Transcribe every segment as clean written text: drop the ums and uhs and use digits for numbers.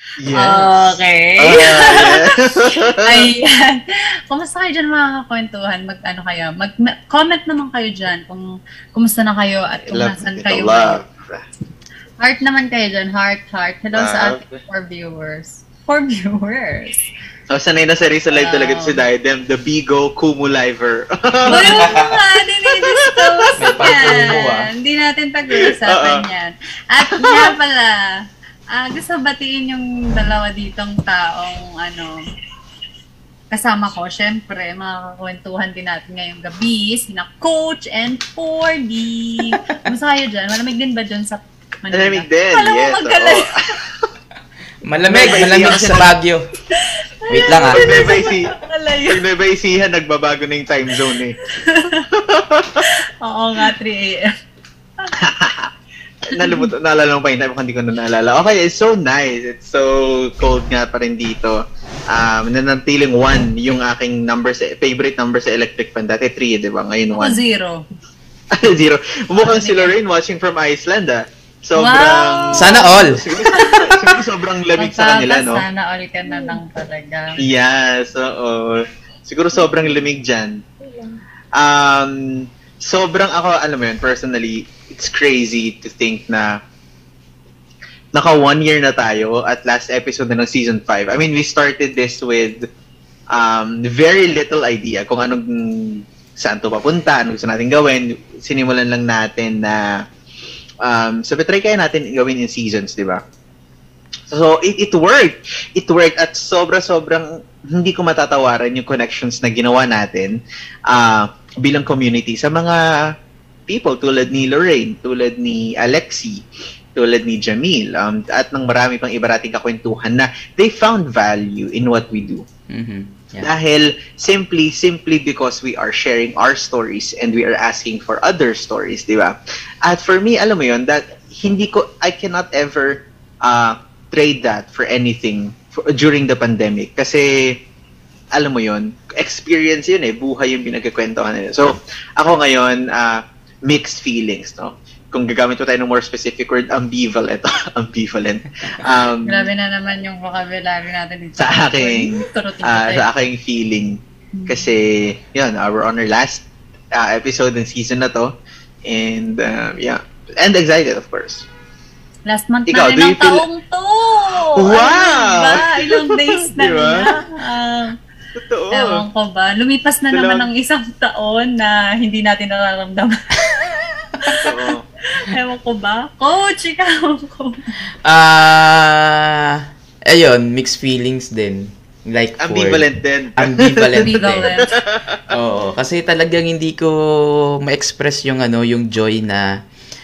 Yes. Okay. Yes. Ayan. Kumusta kayo dyan mga kakwentuhan? Comment naman kayo dyan kung kumusta na kayo at kung nasan kayo ngayon. Heart naman kayo dyan. Heart. Hello sa ating 4 viewers. 4 viewers. So, sanay na sa Rizal Live talaga si Diadem, the Bigo Kumuliver. Uy, mga dinidisclose yan. Hindi natin pag-uusapan yan. At nga pala, gusto batiin yung dalawa ditong taong kasama ko. Siyempre, makakakwentuhan din natin ngayong gabi, sina Coach and 4D. Kumusta kayo dyan? Malamig din ba dyan sa Manila? Malamig din, yes. Malamig sa Baguio. Wait lang Pag nabaisihan, nagbabago na yung time zone eh. Oo nga, 3 a.m. Naalala mo pa yung time kung hindi ko na naalala. Okay, it's so nice. It's so cold nga pa rin dito. Nanantiling 1 yung aking favorite number sa electric fan. Dati 3, di ba? Ngayon 1. 0. Mukhang si Lorraine watching from Iceland, Sobrang... Wow. Sana all. Siguro sobrang lamig sa kanila, no? Sana all ka na lang talaga. Yes, oo. Siguro sobrang lamig dyan. Sobrang ako, alam mo yun, personally, it's crazy to think na naka 1 year na tayo at last episode na ng season 5. I mean, we started this with very little idea kung saan to papunta, ano gusto natin gawin. Sinimulan lang natin na so try kaya natin gawin in seasons, di ba? So it worked. It worked at sobrang hindi ko matatawaran yung connections na ginawa natin bilang community sa mga people tulad ni Lorraine, tulad ni Alexi, tulad ni Jamil, at ng marami pang iba nating kakwentuhan na they found value in what we do. Mm-hmm. Yeah. Dahil simply because we are sharing our stories and we are asking for other stories, di ba? At for me, alam mo yun, that I cannot ever trade that for anything during the pandemic. Kasi, alam mo yun, experience yun buhay yung pinagkakwentuhan nila. So, ako ngayon, mixed feelings, no? Kung gagamit mo tayo ng more specific word, ambivalent. Grabe na naman yung vocabulary natin dito. Sa aking feeling. Kasi, yun, we're on our last episode ng season na to. And, yeah. And excited, of course. Last month na rin ang taong to! Wow! Diba? Ilang days na diba? Totoo. Ewan ko ba? Lumipas na naman ang isang taon na hindi natin nararamdaman. Totoo. Ewan ko ba? Coach, ikaw ko. Ayun, mixed feelings din. Like ambivalent din. Ambivalent din. Oo, kasi talagang hindi ko ma-express yung joy na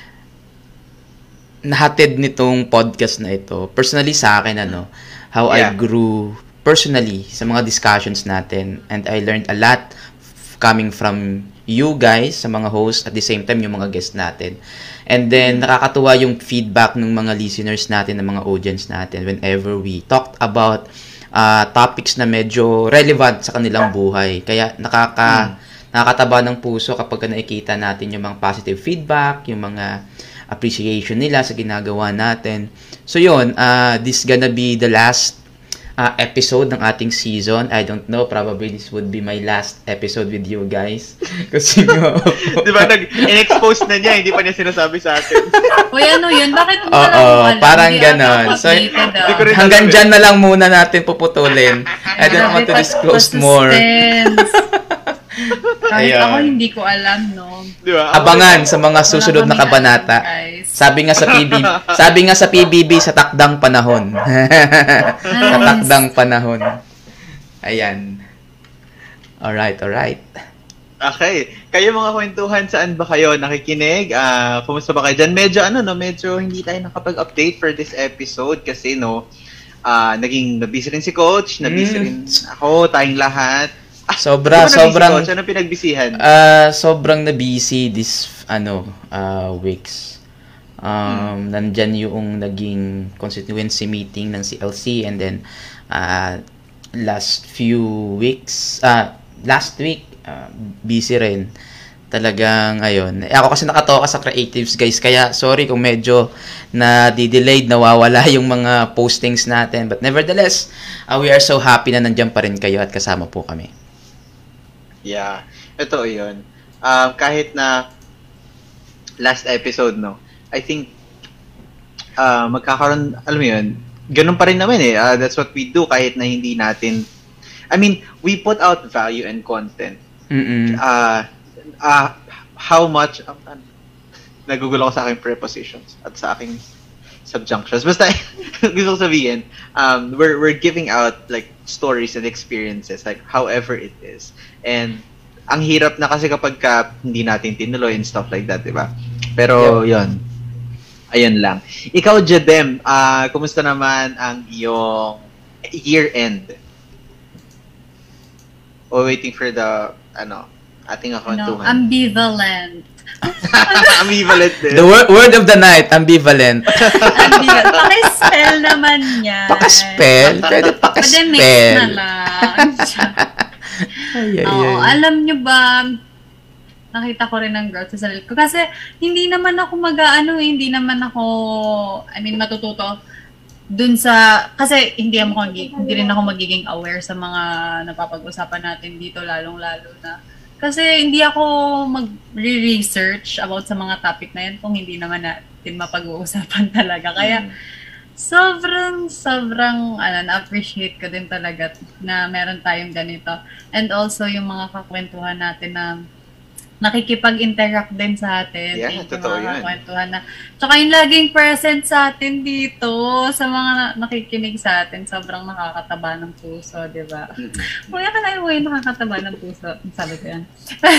nahatid nitong podcast na ito. Personally sa akin, how I grew personally sa mga discussions natin, and I learned a lot coming from you guys, sa mga hosts, at the same time yung mga guests natin. And then, nakakatuwa yung feedback ng mga listeners natin, ng mga audience natin whenever we talked about topics na medyo relevant sa kanilang buhay. Kaya nakakataba ng puso kapag nakikita natin yung mga positive feedback, yung mga appreciation nila sa ginagawa natin. So yun, this gonna be the last episode ng ating season. I don't know, probably this would be my last episode with you guys. Kasi di ba, in-expose na niya, hindi pa niya sinasabi sa atin. Uy, yun? Bakit mo parang ganon. So, hanggang dyan na lang muna natin puputulin. I don't want to disclose more. Kahit ako hindi ko alam, no? Diba? Abangan sa mga susunod na kabanata. Sabi nga sa PBB, sa takdang panahon. Sa takdang panahon. Ayan. Alright. Okay. Kayo mga kwentuhan, saan ba kayo nakikinig? Kumusta ba kayo dyan? Medyo hindi tayo nakapag-update for this episode kasi, naging nabisi rin si Coach, nabisi rin ako, tayong lahat. Sobrang ano pinagbisihan? Sobrang na-busy this weeks. Nandyan yung naging constituency meeting ng CLC, and then last week busy rin. Talagang, ayun. Ako kasi nakatoka sa creatives, guys. Kaya, sorry kung medyo na-delayed, nawawala yung mga postings natin. But nevertheless, we are so happy na nandiyan pa rin kayo at kasama po kami. Yeah. Ito yun. Kahit na last episode, no? I think, magkakaroon, alam mo yun, ganun pa rin naman eh. That's what we do kahit na hindi natin, I mean, we put out value and content. How much, nagugulo ko sa aking prepositions at sa aking subjunctions. Basta, gusto ko sabihin, we're giving out like stories and experiences, like however it is. And ang hirap na kasi kapag hindi natin tinuloy and stuff like that, di ba? Pero yun, ayun lang. Ikaw, Jedem, kumusta naman ang iyong year-end? Waiting for the, ating kwentuhan. Ambivalent. Ambivalent din. The word of the night, ambivalent. Ambivalent. Paki-spell naman niya. Paki-spell? Pwede paki-spell. Pwede mix na lang. Oo, alam nyo ba, nakita ko rin ang growth sa sarili ko. Kasi hindi naman ako hindi naman ako, matututo dun sa, kasi hindi rin ako magiging aware sa mga napapag-usapan natin dito, lalong-lalo na. Kasi hindi ako mag-research about sa mga topic na yan kung hindi naman natin mapag-uusapan talaga. Kaya, sobrang na-appreciate ko din talaga na meron tayong ganito. And also, yung mga kakwentuhan natin na nakikipag-interact din sa atin. Yeah, totoo yun. Tsaka yung laging present sa atin dito, sa mga nakikinig sa atin, sobrang nakakataba ng puso, di ba? Kuya ka na yung nakakataba ng puso. Sabi ko yan.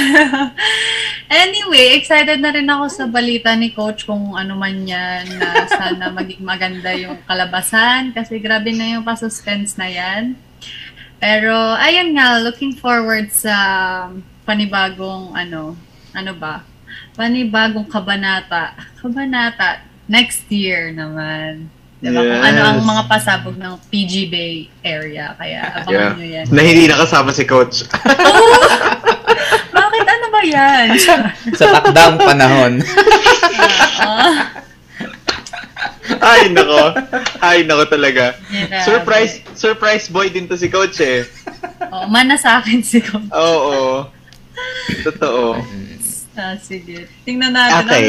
Anyway, excited na rin ako sa balita ni Coach kung ano man yan, na sana maging maganda yung kalabasan, kasi grabe na yung pa-suspense na yan. Pero, ayun nga, looking forward sa panibagong panibagong kabanata next year naman. Diba? Yes. Kung ano ang mga pasabog ng PG Bay area. Kaya abangan nyo yan. Na hindi nakasama si Coach. Bakit? Ano ba yan? Sa takdang panahon. Ay, nako talaga. Yeah, surprise boy din to si Coach eh. Mana sa akin si Coach. Oo. Totoo. Sige. Tingnan natin. Okay.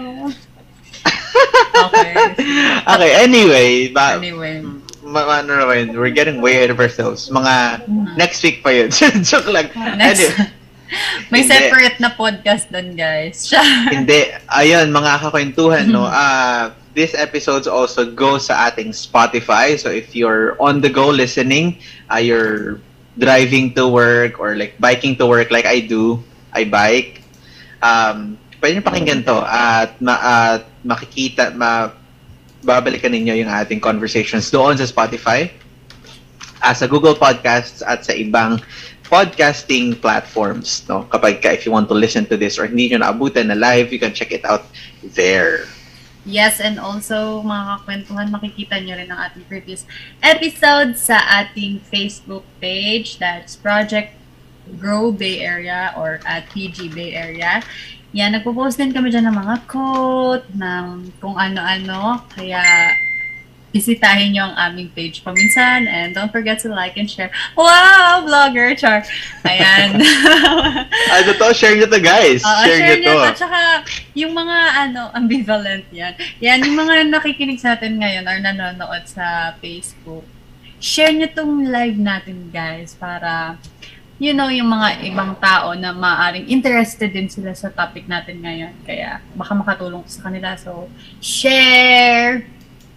Okay, anyway. We're getting way ahead of ourselves. Mga next week pa yun. Joke lang. May separate na podcast dun, guys. Hindi. Ayun, mga kakwentuhan, no? This episode also goes sa ating Spotify. So if you're on the go listening, you're driving to work or like biking to work like I do, I bike, pwede nyo pakinggan to at babalikan ninyo yung ating conversations doon sa Spotify, sa Google Podcasts at sa ibang podcasting platforms, no? If you want to listen to this or hindi nyo naabutan na live, you can check it out there. Yes, and also, mga kakwentuhan, makikita nyo rin ang ating previous episode sa ating Facebook page. That's Project Grow Bay Area or at PG Bay Area. Yan, nagpo-post din kami dyan ng mga quote, ng kung ano-ano. Kaya, bisitahin nyo ang aming page paminsan and don't forget to like and share. Wow! Vlogger! Char! Ayan. Share nyo to, guys. Share nyo to. Tsaka, yung mga ambivalent yan. Yan, yung mga nakikinig sa atin ngayon or nanonood sa Facebook. Share nyo tong live natin, guys, para yung mga ibang tao na maaring interested din sila sa topic natin ngayon. Kaya, baka makatulong sa kanila. So, share!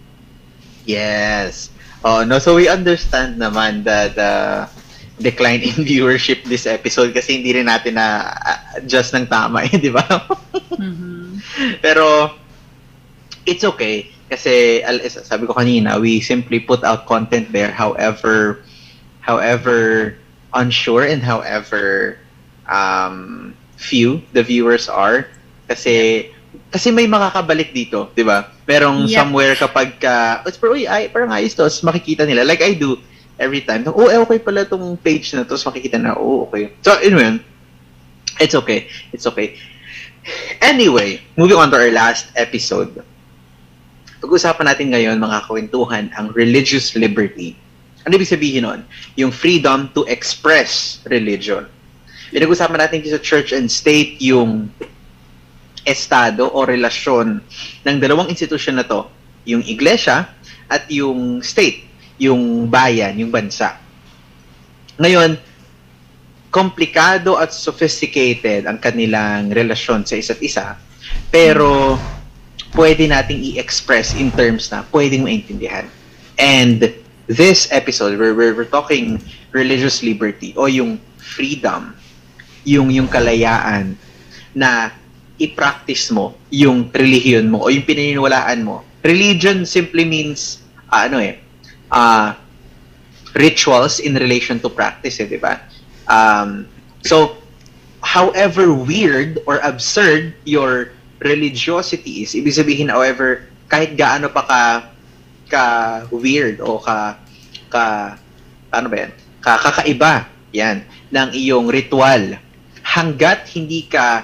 Yes. So we understand naman the decline in viewership this episode kasi hindi rin natin na adjust ng tama, di ba? Pero it's okay kasi sabi ko kanina, we simply put out content there however unsure and however few the viewers are kasi may makakabalik dito, di ba? Merong somewhere kapag parang ayos to, makikita nila. Like I do every time. Okay pala tong page na to, so makikita na, okay. So, anyway, It's okay. It's okay. Anyway, moving on to our last episode. Pag-usapan natin ngayon, mga kwentuhan, ang religious liberty. Ano ibig sabihin nun? Yung freedom to express religion. Pinag-usapan natin sa church and state yung estado o relasyon ng dalawang institusyon na to. Yung iglesia at yung state, yung bayan, yung bansa. Ngayon, komplikado at sophisticated ang kanilang relasyon sa isa't isa, pero pwede nating i-express in terms na pwedeng maintindihan. And this episode, we're talking religious liberty o yung freedom, yung kalayaan na i-practice mo yung relihiyon mo o yung pinaniniwalaan mo. Religion simply means rituals in relation to practice, di ba? So, however weird or absurd your religiosity is, ibig sabihin, however, kahit gaano pa ka weird o kakaiba yan ng iyong ritual, hanggat hindi ka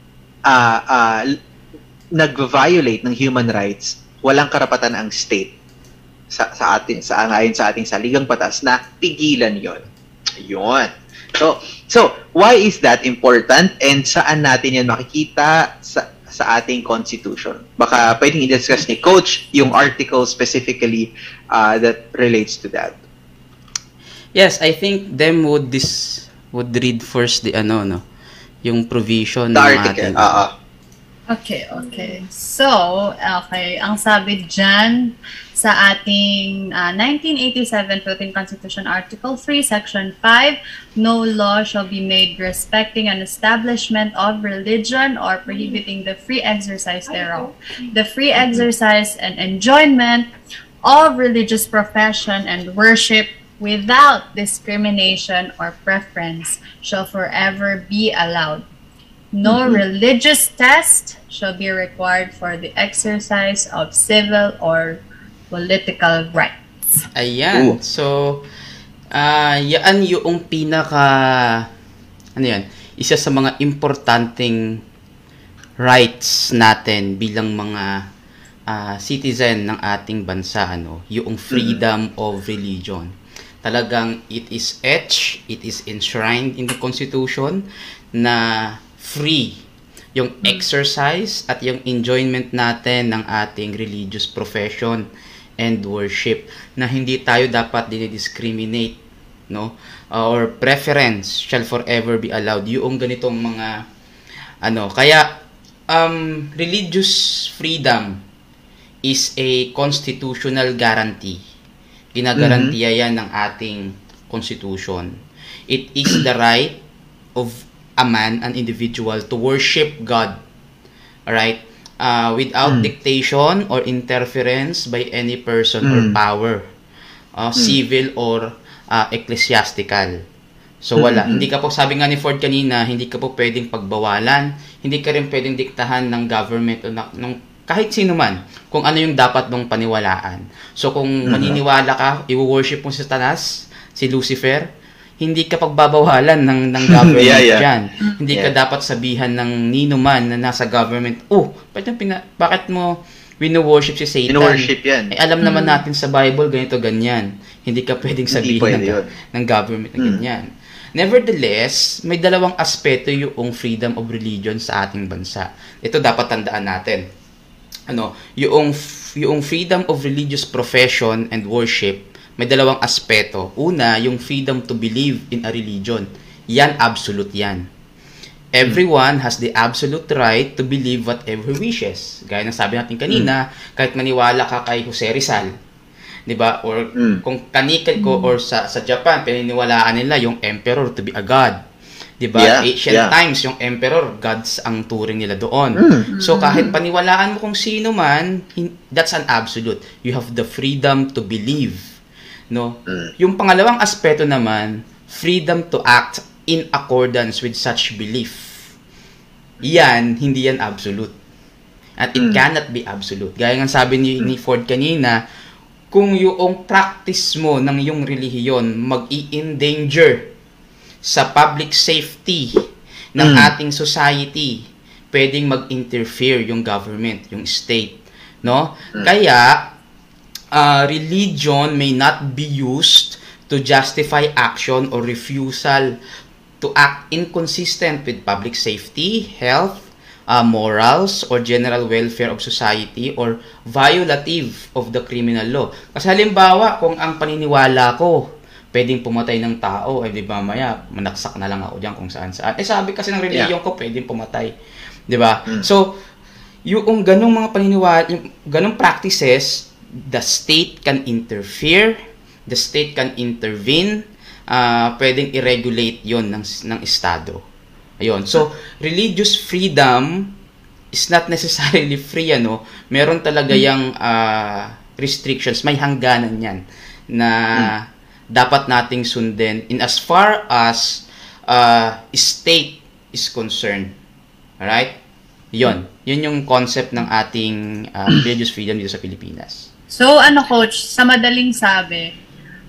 nag-violate ng human rights, walang karapatan ang state ayon sa ating saligang batas na pigilan yon. Yun. So why is that important, and saan natin yan makikita sa ating constitution? Baka pwedeng i-discuss ni Coach yung article specifically that relates to that. Yes, I think them would read first the yung provision the article. Okay. So, ang sabi dyan sa ating 1987 Philippine Constitution Article 3, Section 5, no law shall be made respecting an establishment of religion or prohibiting the free exercise thereof. The free exercise and enjoyment of religious profession and worship without discrimination or preference shall forever be allowed. No religious test shall be required for the exercise of civil or political rights. Ayan. So, yan yung isa sa mga importanteng rights natin bilang mga citizen ng ating bansa, yung freedom of religion. Talagang it is etched, it is enshrined in the Constitution na free yung exercise at yung enjoyment natin ng ating religious profession and worship, na hindi tayo dapat dinidiscriminate, no? Or preference shall forever be allowed. Yung ganitong mga kaya religious freedom is a constitutional guarantee. Ginagarantiya yan ng ating constitution. It is the right of a man, an individual, to worship God, alright, without dictation or interference by any person or power, civil or ecclesiastical. So wala, hindi ka po, sabi nga ni Ford kanina, hindi ka po pwedeng pagbawalan, hindi ka rin pwedeng diktahan ng government o ng kahit sino man kung ano yung dapat mong paniwalaan. So kung maniniwala ka, i-worship mo si Satanas, si Lucifer, hindi ka pagbabawalan ng government dyan. Hindi ka dapat sabihan ng nino man na nasa government, bakit mo wino-worship si Satan? Wino-worship yan. Alam naman natin sa Bible, ganito, ganyan. Hindi ka pwedeng sabihin ng government na ganyan. Nevertheless, may dalawang aspeto yung freedom of religion sa ating bansa. Ito dapat tandaan natin. Yung freedom of religious profession and worship, may dalawang aspeto. Una, yung freedom to believe in a religion. Yan, absolute yan. Everyone has the absolute right to believe whatever wishes. Gaya ng sabi natin kanina, kahit maniwala ka kay Jose Rizal, di ba? Or kung kanikan ko, or sa Japan, pininiwalaan nila yung emperor to be a god. Di ba? Ancient times, yung emperor, gods ang turing nila doon. So, kahit paniwalaan mo kung sino man, that's an absolute. You have the freedom to believe. No? Yung pangalawang aspeto naman, freedom to act in accordance with such belief. Yan, hindi yan absolute. At it cannot be absolute. Gaya ng sabi ni Ford kanina, kung yung practice mo ng yung relihiyon mag-i-endanger sa public safety ng ating society. Pwedeng mag-interfere yung government, yung state, no? Kaya religion may not be used to justify action or refusal to act inconsistent with public safety, health, morals, or general welfare of society, or violative of the criminal law. Kasi halimbawa, kung ang paniniwala ko, pwedeng pumatay ng tao, di ba, maya, manaksak na lang ako dyan kung saan-saan. Sabi kasi ng religion ko, pwedeng pumatay. Di ba? So, yung ganong mga paniniwala, yung ganong practices, the state can interfere, the state can intervene, pwedeng i-regulate yon ng Estado. Ayun. So, religious freedom is not necessarily free, Meron talaga yung restrictions, may hangganan yan na dapat nating sundin in as far as state is concerned. Alright? Yun yung concept ng ating religious freedom dito sa Pilipinas. So, Coach, sa madaling sabi,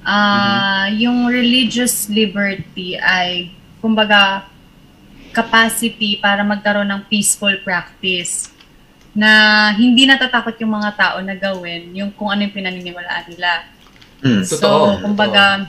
yung religious liberty ay, kumbaga, capacity para magkaroon ng peaceful practice na hindi natatakot yung mga tao na gawin yung kung ano yung pinaniniwalaan nila. So, kumbaga,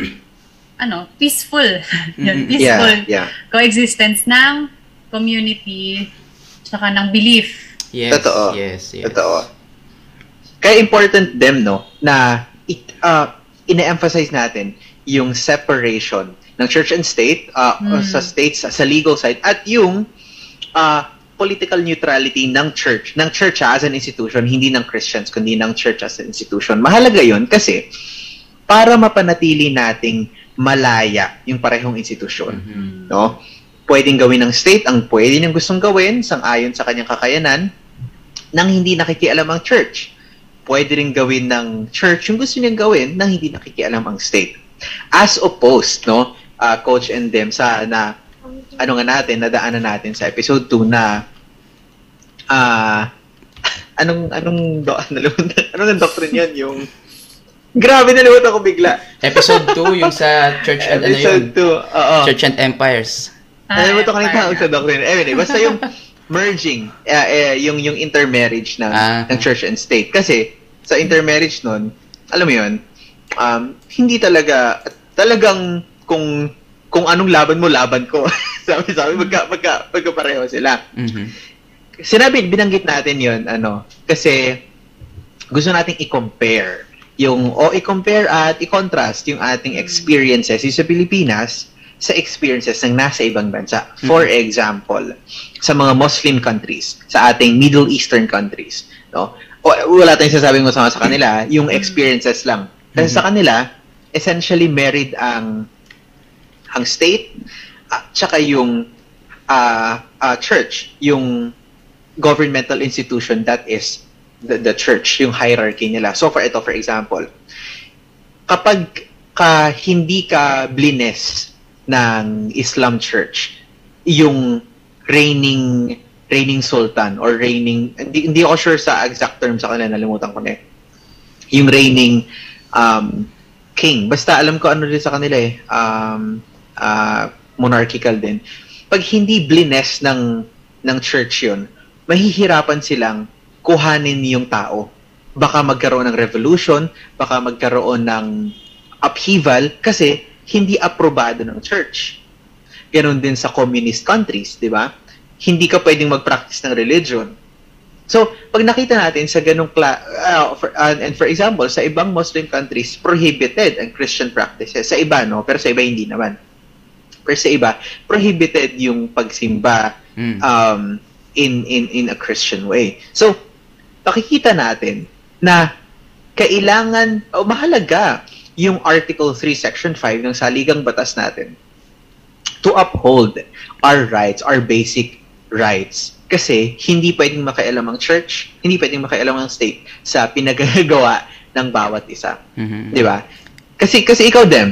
peaceful. Peaceful coexistence ng community tsaka ng belief. Yes, Totoo. Yes. Totoo. Kaya important them, na ina-emphasize natin yung separation ng church and state sa states, sa legal side, at yung political neutrality ng church as an institution, hindi ng Christians, kundi ng church as an institution. Mahalaga yun kasi para mapanatili nating malaya yung parehong institusyon. No? Pwedeng gawin ng state ang pwede niyang gustong gawin sang-ayon sa kanyang kakayanan nang hindi nakikialam ang church. Pwede rin gawin ng church yung gusto niyang gawin nang hindi nakikialam ang state. As opposed, Coach and Dem, sa nadaanan natin sa episode 2 na anong doctrine yun? Yung grabe, nalimutan ko bigla. Episode 2, yung sa church and episode 2, oo. Church and empires. Nalimutan ko na yung tawag sa doctrine. Anyway, basta yung merging, yung intermarriage ng church and state. Kasi sa intermarriage nun, alam mo yun, hindi talagang kung anong laban mo, laban ko. sabi magkapareho sila. Binanggit natin yun, kasi gusto nating i-compare at i-contrast yung ating experiences sa Pilipinas sa experiences ng nasa ibang bansa. For example, sa mga Muslim countries, sa ating Middle Eastern countries, wala tayong sasabing masama sa kanila, yung experiences lang. Kasi sa kanila, essentially married ang state at saka yung church, yung governmental institution that is the church, yung hierarchy nila. So for example, kapag hindi ka blines ng Islam church, yung reigning sultan or hindi ako sure sa exact term sa kanila, nalimutan ko na yung reigning king. Basta alam ko din sa kanila monarchical din. Pag hindi blines ng church yun, mahihirapan silang kuhanin yung tao. Baka magkaroon ng revolution, baka magkaroon ng upheaval kasi hindi aprobado ng church. Ganon din sa communist countries, di ba? Hindi ka pwedeng mag-practice ng religion. So, pag nakita natin sa ganong and for example, sa ibang Muslim countries, prohibited ang Christian practices. Sa iba, pero sa iba hindi naman. Pero sa iba, prohibited yung pagsimba in a Christian way. So, makikita natin na kailangan, mahalaga yung Article 3, Section 5 ng Saligang Batas natin to uphold our rights, our basic rights. Kasi hindi pwedeng makialam ang church, hindi pwedeng makialam ang state sa pinagagawa ng bawat isa. Di ba? Kasi ikaw din,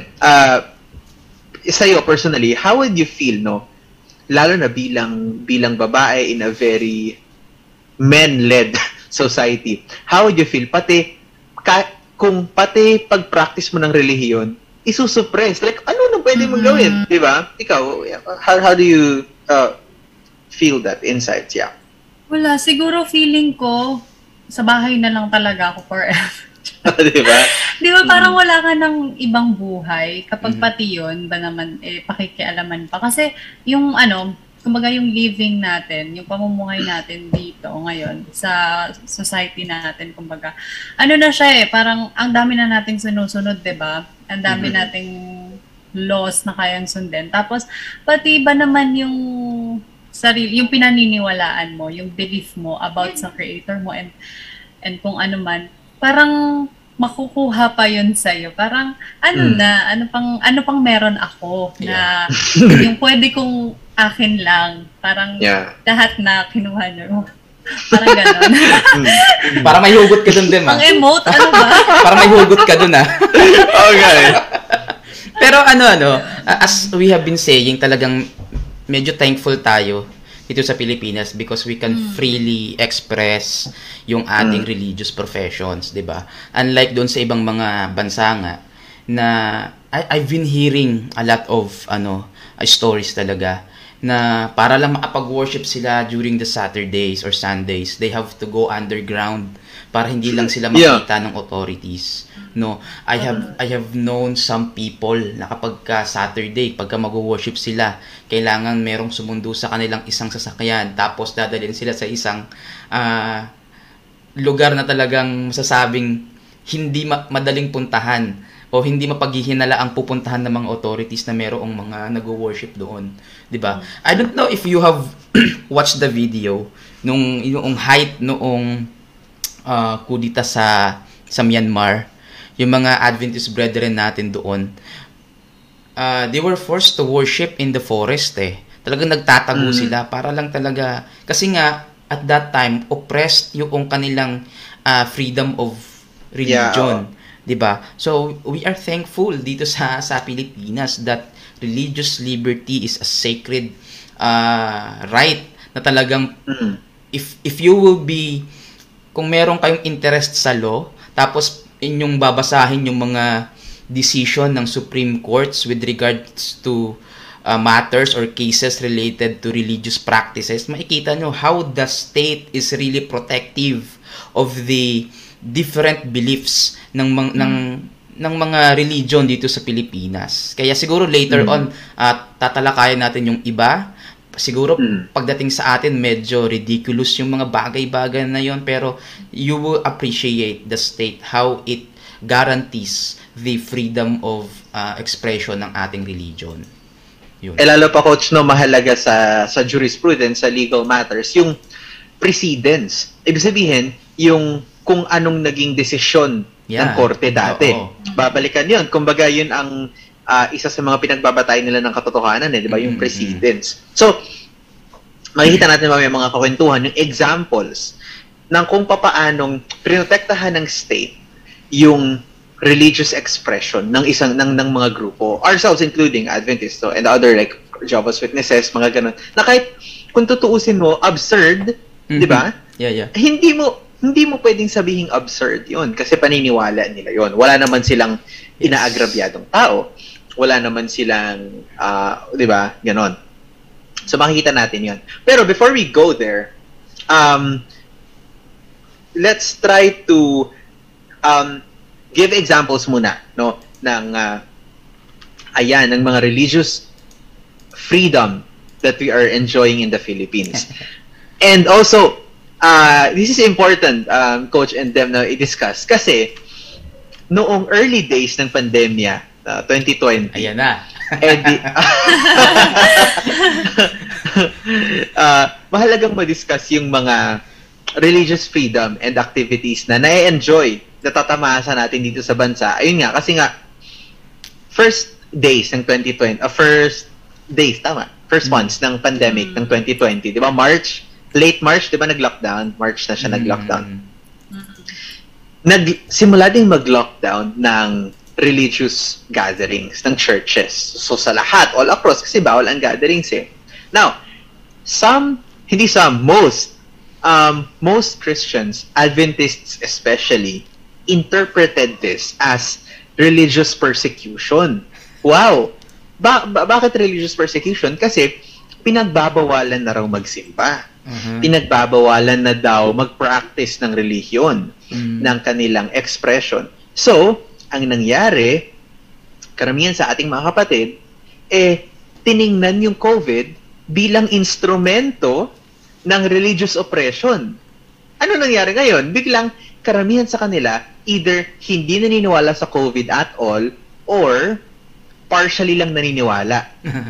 sa'yo personally, how would you feel, lalo na bilang babae in a very men-led society, how would you feel? Kung pati pag-practice mo ng relihiyon, isusuppress. Like, ano na pwede mong gawin? Di ba? Ikaw, how do you feel that insights? Yeah. Wala. Siguro feeling ko, sa bahay na lang talaga ako forever. Diba? Di ba parang wala ka ng ibang buhay kapag pati yun ba naman pakikialaman pa. Kasi yung kumbaga yung living natin, yung pamumuhay natin dito ngayon sa society natin, kumbaga, na siya parang ang dami na nating sinusunod, diba? Ang dami nating laws na kayang sundin. Tapos, pati ba naman yung yung pinaniniwalaan mo, yung belief mo about sa creator mo and kung ano man, parang makukuha pa yun sa'yo. Parang, ano pang meron ako na yung pwede kong akin lang. Parang lahat na kinuha nyo. Parang gano'n. Para may hugot ka dun din, Ang emote, ano ba? Para may hugot ka dun, Okay. Pero as we have been saying, talagang medyo thankful tayo dito sa Pilipinas because we can freely express yung ating religious professions, 'di ba? Unlike doon sa ibang mga bansa nga na I've been hearing a lot of stories talaga na para lang makapag-worship sila during the Saturdays or Sundays, they have to go underground para hindi lang sila makita ng authorities. No, I have known some people na kapag Saturday, pagka mag-worship sila, kailangan merong sumundo sa kanilang isang sasakyan, tapos dadalhin sila sa isang lugar na talagang masasabing hindi madaling puntahan o hindi mapaghihinala ang pupuntahan ng mga authorities na merong mga nag-worship doon, 'di ba? I don't know if you have watched the video nung yung height noong kudita sa Myanmar. Yung mga Adventist brethren natin doon, they were forced to worship in the forest Talagang nagtatago sila para lang talaga, kasi nga at that time oppressed yung kanilang freedom of religion, 'di ba? So we are thankful dito sa Pilipinas that religious liberty is a sacred right na talagang if you will be, kung meron kayong interest sa law, tapos inyong babasahin yung mga decision ng Supreme Courts with regards to matters or cases related to religious practices, makikita nyo how the state is really protective of the different beliefs ng mga religion dito sa Pilipinas. Kaya siguro later on tatalakayan natin yung iba. Siguro pagdating sa atin medyo ridiculous yung mga bagay-bagay na yon, pero you will appreciate the state, how it guarantees the freedom of expression ng ating religion. Yun. Lalo pa, Coach, mahalaga sa jurisprudence, sa legal matters, yung precedence. Ibig sabihin, yung kung anong naging desisyon ng korte dati. Babalikan yun. Kumbaga, yun ang isa sa mga pinagbabatay nila ng katotohanan, di ba? Yung precedence. So, makikita natin may mga kakwentuhan, yung examples ng kung papaanong prinotektahan ng state yung religious expression ng ng mga grupo, ourselves including Adventists and other like Jehovah's Witnesses, mga ganun, na kahit kung tutuusin mo, absurd, di ba? Yeah. Hindi mo pwedeng sabihing absurd yun kasi paniniwala nila yun. Wala naman silang inaagrabyadong tao. Wala naman silang, di ba, ganon. So, makikita natin yun. Pero before we go there, let's try to give examples muna, no, ng mga religious freedom that we are enjoying in the Philippines. And also, this is important, Coach and Dem, na i-discuss kasi noong early days ng pandemya, 2020. Ayan na. Mahalagang ma-discuss yung mga religious freedom and activities na na-enjoy, natatamasa natin dito sa bansa. Ayun nga, kasi nga, first months ng pandemic ng 2020, di ba? Late March, di ba nag-lockdown? March na siya nag-lockdown. Simula ding mag-lockdown ng religious gatherings ng churches. So sa lahat, all across, kasi bawal ang gatherings Now, most Christians, Adventists especially, interpreted this as religious persecution. Wow! Bakit religious persecution? Kasi pinagbabawalan na raw magsimba. Pinagbabawalan na daw mag-practice ng relihiyon, ng kanilang expression. So, ang nangyari, karamihan sa ating mga kapatid, tiningnan yung COVID bilang instrumento ng religious oppression. Ano nangyari ngayon? Biglang, karamihan sa kanila, either hindi naniniwala sa COVID at all, or partially lang naniniwala.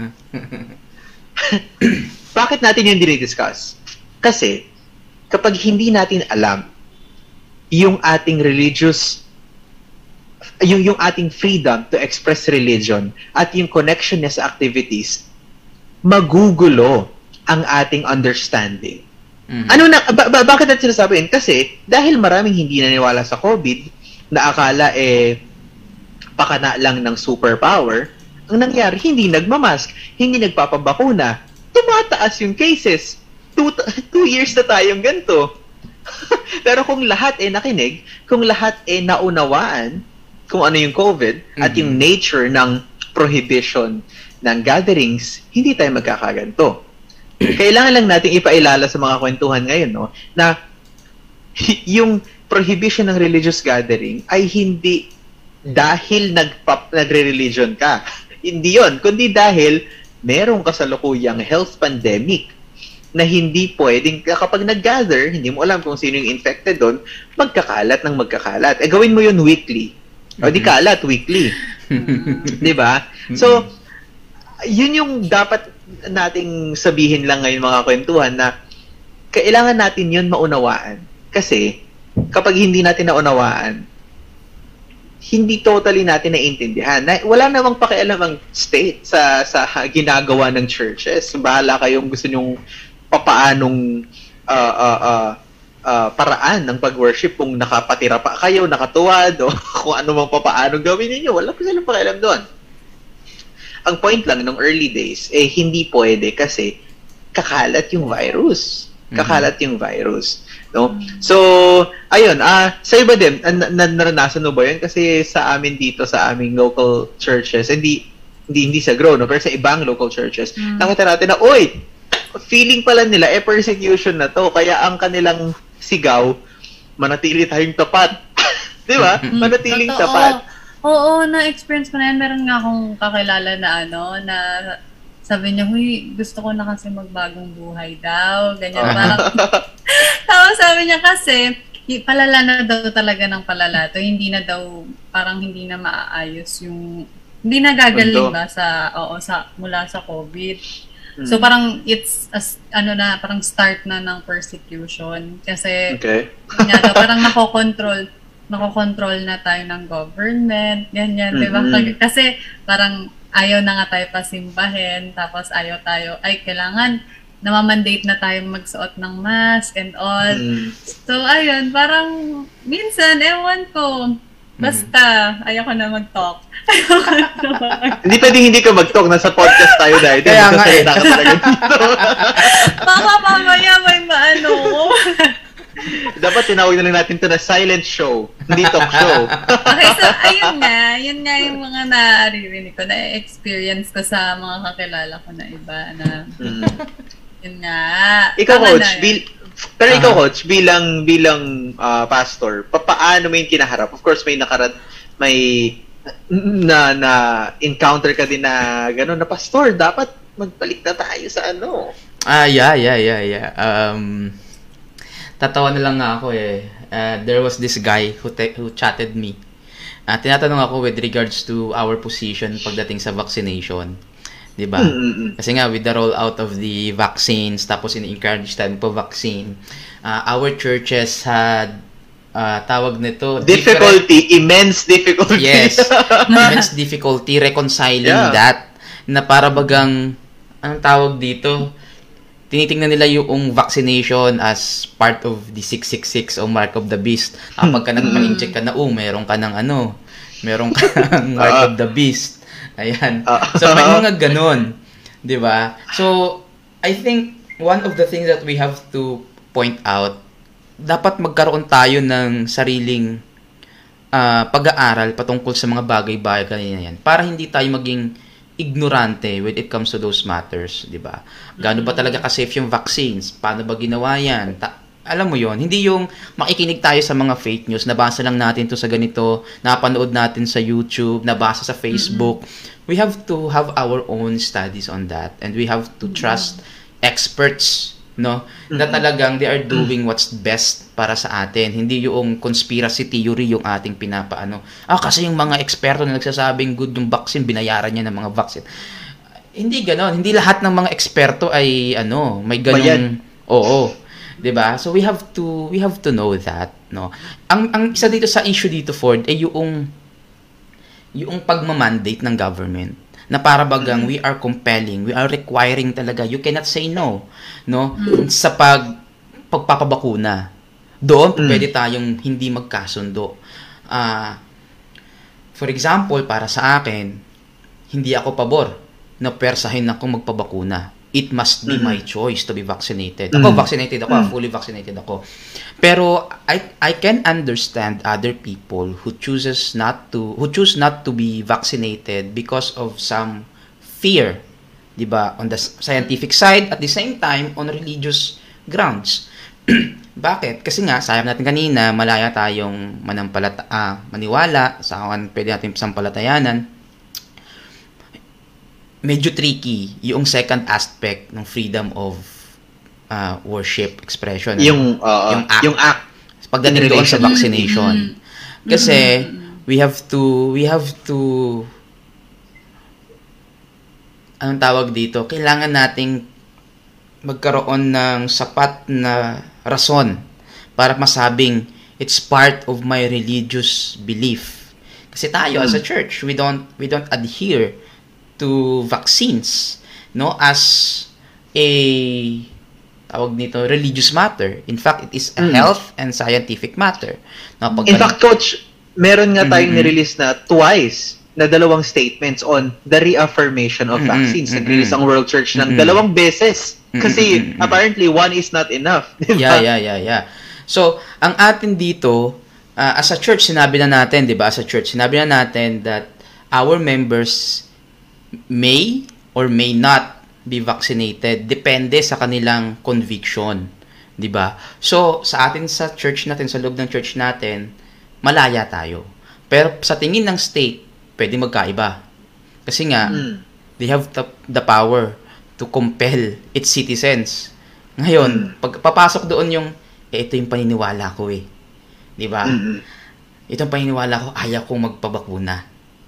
Bakit natin yung dinidiscuss? Kasi, kapag hindi natin alam yung ating religious, yung ating freedom to express religion at yung connection niya sa activities, magugulo ang ating understanding. Bakit natin sinasabihin? Kasi, dahil maraming hindi naniwala sa COVID, na akala pakana lang ng superpower, ang nangyari, hindi nagmamask, hindi nagpapabakuna, tumataas yung cases. 2 years na tayong ganito. Pero kung lahat nakinig, kung lahat naunawaan kung ano yung COVID at yung nature ng prohibition ng gatherings, hindi tayo magkakaganto. Kailangan lang natin ipailala sa mga kwentuhan ngayon, no, na yung prohibition ng religious gathering ay hindi dahil nagre-religion ka. Hindi yon, kundi dahil merong kasalukuyang health pandemic na hindi pwedeng, kapag nag-gather, hindi mo alam kung sino yung infected doon, magkakalat ng magkakalat. Gawin mo yun weekly. O di kalat, weekly. Diba? So, yun yung dapat nating sabihin lang ngayon mga kwentuhan, na kailangan natin yun maunawaan. Kasi, kapag hindi natin naunawaan, hindi totally natin naiintindihan. Wala namang pakialam ang state sa ginagawa ng churches. Bahala kayong gusto nyong papaanong paraan ng pag-worship, kung nakapatira pa kayo, nakatuwad, o kung ano mang papaanong gawin ninyo. Wala pa silang pakialam doon. Ang point lang nung early days, hindi pwede kasi kakalat yung virus. Kakalat yung virus. No? So, ayun, sa iba din, naranasan mo ba yun? Kasi sa amin dito, sa aming local churches, hindi sa Grow, no? Pero sa ibang local churches, nakita natin na, feeling pala nila, persecution na to, kaya ang kanilang sigaw, manatili tayong tapat. Di ba? Manatiling tapat. Oo, na-experience ko na yan. Meron nga akong kakilala na na sabi niya, gusto ko na kasi magbagong buhay daw. Ganyan, parang. Tapos sabi niya kasi, palala na daw talaga ng palala to. Hindi na daw, parang hindi na maaayos yung, hindi na gagaling ba mula sa COVID. So parang it's parang start na ng persecution kasi parang nakokontrol na tayo ng government, ganyan, diba? Kasi parang ayaw na nga tayo pasimbahin, tapos ayaw tayo, kailangan namamandate na tayo magsuot ng mask and all. So ayun, parang minsan, ewan ko, basta, ayoko na mag-talk. Hindi pwedeng hindi ka mag-talk. Nasa podcast tayo dahil. Kaya nga ka talaga dito. Baka mamaya may maano. Dapat tinawag na lang natin ito na silent show. Hindi talk show. Okay, so yun nga yung mga naririnig ko, na-experience ko sa mga kakilala ko na iba na yun nga. Ikaw, Coach, ikaw, Coach, bilang pastor, paano mo yung kinaharap? Of course, may encounter ka din na gano'n na, pastor, dapat magbalik na tayo sa ano. Yeah. Tatawa na lang nga ako there was this guy who chatted me. Tinatanong ako with regards to our position pagdating sa vaccination. Diba? Kasi nga, with the rollout of the vaccines, tapos in-encourage tayo po vaccine, our churches had tawag nito immense difficulty. Yes, immense difficulty reconciling that, na para bagang anong tawag dito, tinitingnan nila yung vaccination as part of the 666 o mark of the beast. Kapag ka nagpa-incheck ka na, meron ka ng mark of the beast. Ayan. So may mga ganun, 'di ba? So I think one of the things that we have to point out, dapat magkaroon tayo ng sariling pag-aaral patungkol sa mga bagay-bagay na yan para hindi tayo maging ignorante when it comes to those matters, di ba? Gaano ba talaga ka-safe yung vaccines? Paano ba ginawa yan? Alam mo yon, hindi yung makikinig tayo sa mga fake news, nabasa lang natin to sa ganito, napanood natin sa YouTube, nabasa sa Facebook. We have to have our own studies on that, and we have to trust experts, no? Na talagang they are doing what's best para sa atin. Hindi yung conspiracy theory yung ating pinapaano. Kasi yung mga eksperto na nagsasabing good yung vaccine, binayaran niya ng mga vaccine. Hindi ganon. Hindi lahat ng mga eksperto ay may ganung oo. 'Di ba? So we have to know that, no. Ang isa dito sa issue dito, Ford, ay yung pagma-mandate ng government na para bagang we are compelling, we are requiring talaga, you cannot say no, no, sa pagpapabakuna. Doon pwede tayong hindi magkasundo. For example, para sa akin, hindi ako pabor na persahin akong magpabakuna. It must be my choice to be vaccinated. Ako, vaccinated ako, fully vaccinated ako. Pero I can understand other people who choose not to be vaccinated because of some fear, 'di ba? On the scientific side, at the same time on religious grounds. Bakit? Kasi nga, sabi natin kanina, malaya tayong maniwala sa kung pwede natin sampalatayanan. Medyo tricky yung second aspect ng freedom of worship expression. Yung act. Pagdating doon sa vaccination. Kasi we have to anong tawag dito? Kailangan nating magkaroon ng sapat na rason para masabing it's part of my religious belief. Kasi tayo as a church, we don't adhere to vaccines, no, as a tawag nito religious matter. In fact, it is a health and scientific matter. No, in fact, Coach, meron nga tayong nirelease na twice na dalawang statements on the reaffirmation of vaccines. Nag-release ang World Church ng dalawang beses. Kasi apparently one is not enough. Diba? Yeah. So, ang atin dito, as a church, sinabi na natin that our members may or may not be vaccinated, depende sa kanilang conviction, 'di ba? So sa atin sa church natin, sa loob ng church natin, malaya tayo. Pero sa tingin ng state, pwede magkaiba. Kasi nga they have the power to compel its citizens. Ngayon, pag papasok doon yung ito yung paniniwala ko 'di ba? Ito yung paniniwala ko, ayaw kong magpabakuna.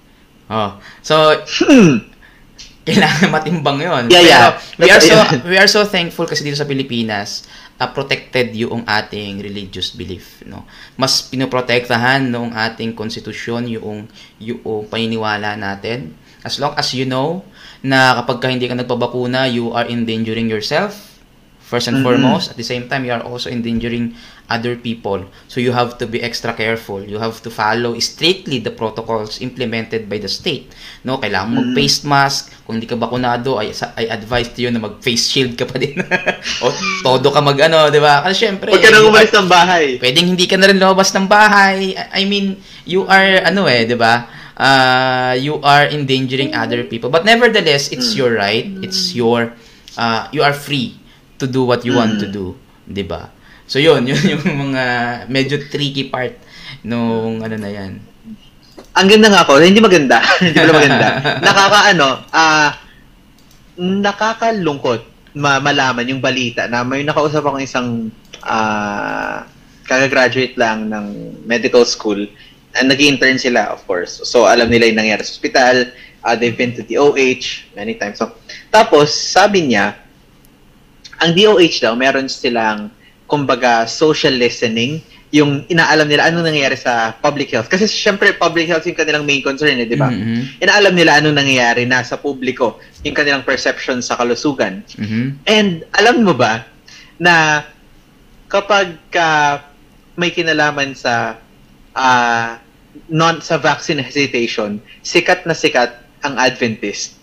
So kailangan matimbang yun. Yeah. We are so thankful kasi dito sa Pilipinas, protected yung ating religious belief, no. Mas pinoprotektahan ng ating konstitusyon yung paniniwala natin. As long as you know na kapag hindi ka nagpabakuna, you are endangering yourself first and foremost. At the same time, you are also endangering other people. So you have to be extra careful. You have to follow strictly the protocols implemented by the state. No, kailangan mag-face mask. Kung hindi ka bakunado, I advise to you na mag-face shield ka pa din. O todo ka di ba? Kasi syempre, huwag ka nang umalis ng bahay. Pwedeng hindi ka na rin lumabas ng bahay. I mean, you are di ba? You are endangering other people. But nevertheless, it's your right. It's your you are free to do what you want to do, 'di ba? So yun yung mga medyo tricky part nung na yan. Ang ganda nga ako, hindi maganda. Hindi pala maganda. Nakakalungkot malaman yung balita na may nakausap ako isang kaka-graduate lang ng medical school. Nag-intern sila, of course. So alam nila yung nangyari sa hospital. They've been to the OH many times. So, tapos sabi niya, ang DOH daw, meron silang, kumbaga, social listening, yung inaalam nila anong nangyayari sa public health. Kasi syempre, public health yung kanilang main concern, di ba? Inaalam nila anong nangyayari na sa publiko, yung kanilang perception sa kalusugan. And alam mo ba, na kapag may kinalaman sa sa vaccine hesitation, sikat na sikat ang Adventist.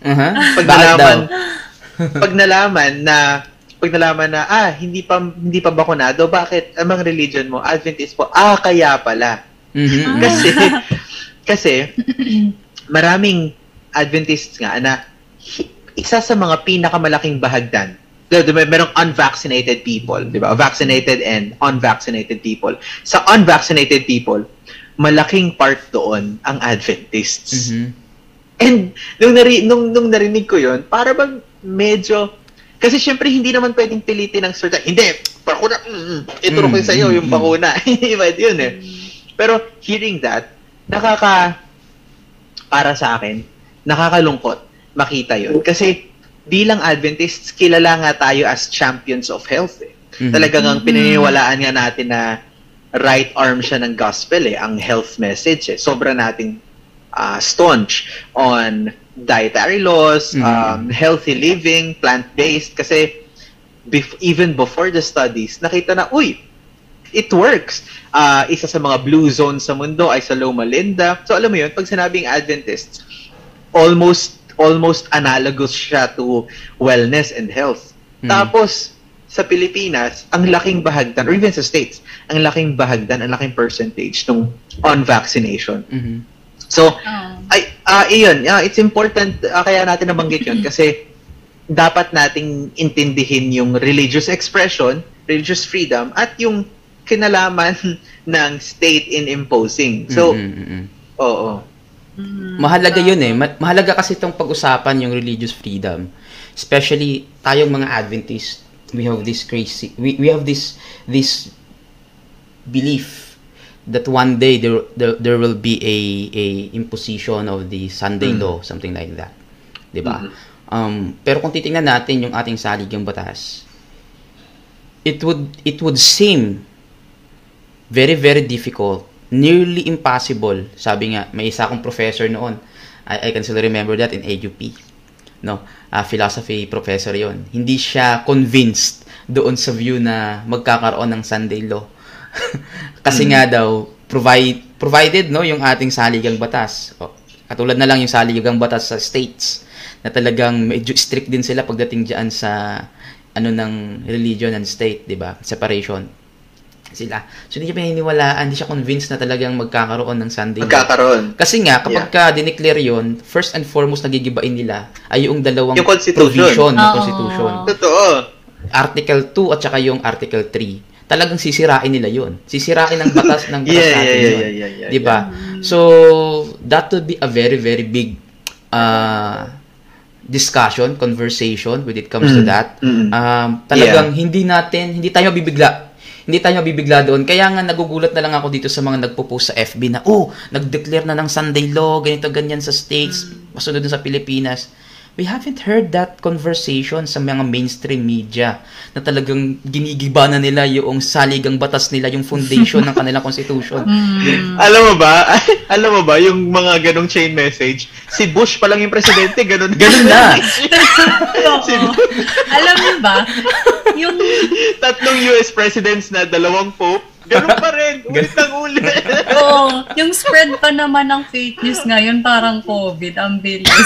Pag nalaman na hindi pa bakunado, bakit amang religion mo Adventist po? Kaya pala. Kasi maraming Adventists nga na isa sa mga pinakamalaking bahagdan. Merong unvaccinated people, di ba? Vaccinated and unvaccinated people. Sa unvaccinated people, malaking part doon ang Adventists. Mm-hmm. And nung narinig ko yun, para bang medyo, kasi syempre hindi naman pwedeng pilitin ng certain, hindi, bakuna, ituro ko sa'yo yung bakuna. Iba yun eh. Pero hearing that, para sa akin, nakakalungkot makita yun. Kasi bilang Adventists, kilala nga tayo as champions of health. Eh. Talagang ang pininiwalaan nga natin na right arm siya ng gospel eh, ang health message eh. Sobra nating staunch on dietary laws, healthy living, plant-based. Kasi even before the studies, nakita na, it works. Isa sa mga blue zones sa mundo ay sa Loma Linda. So alam mo yun, pag sinabing Adventists, almost analogous siya to wellness and health. Tapos, sa Pilipinas, ang laking bahagdan, or even sa States, ang laking bahagdan, ang laking percentage ng on-vaccination. So, it's important, kaya natin nabanggit yun, kasi dapat nating intindihin yung religious expression, religious freedom, at yung kinalaman ng state in imposing. So, oo. Mahalaga yun eh. Mahalaga kasi itong pag-usapan yung religious freedom. Especially tayong mga Adventists, we have this we have this belief that one day there will be a imposition of the Sunday law, something like that. 'Di ba? Pero kung titingnan natin yung ating saligang batas, it would seem very, very difficult, nearly impossible. Sabi nga, may isa akong professor noon. I can still remember that in AUP. No, philosophy professor 'yon. Hindi siya convinced doon sa view na magkakaroon ng Sunday law. Kasi nga daw provided no yung ating saligang batas. Katulad na lang yung saligang batas sa states na talagang medyo strict din sila pagdating diyan sa ng religion and state, 'di ba? Separation sila. So, hindi siya pininiwalaan, hindi siya convinced na talagang magkakaroon ng Sunday. Magkakaroon. Kasi nga, kapag dineclare yun, first and foremost, nagigibain nila ay yung dalawang yung provision ng Constitution. Totoo. Article 2 at saka yung Article 3. Talagang sisirain nila yun. Sisirain ng batas natin yun. Diba? So, that would be a very, very big discussion, conversation when it comes to that. Talagang hindi tayo mabibigla. Hindi tayo mabibigla doon. Kaya nga nagugulat na lang ako dito sa mga nagpo-post sa FB na, nag-declare na ng Sunday law, ganito, ganyan sa States, masunod sa Pilipinas. We haven't heard that conversation sa mga mainstream media na talagang ginigiba na nila yung saligang batas nila, yung foundation ng kanilang constitution. Alam mo ba, yung mga ganong chain message, si Bush pa lang yung presidente, ganun na. Alam mo ba, yung 3 US presidents na 2 pope, ganun pa rin. Ulit ng ulit. Oo. Yung spread pa naman ng fake news ngayon, parang COVID. Ang bilis.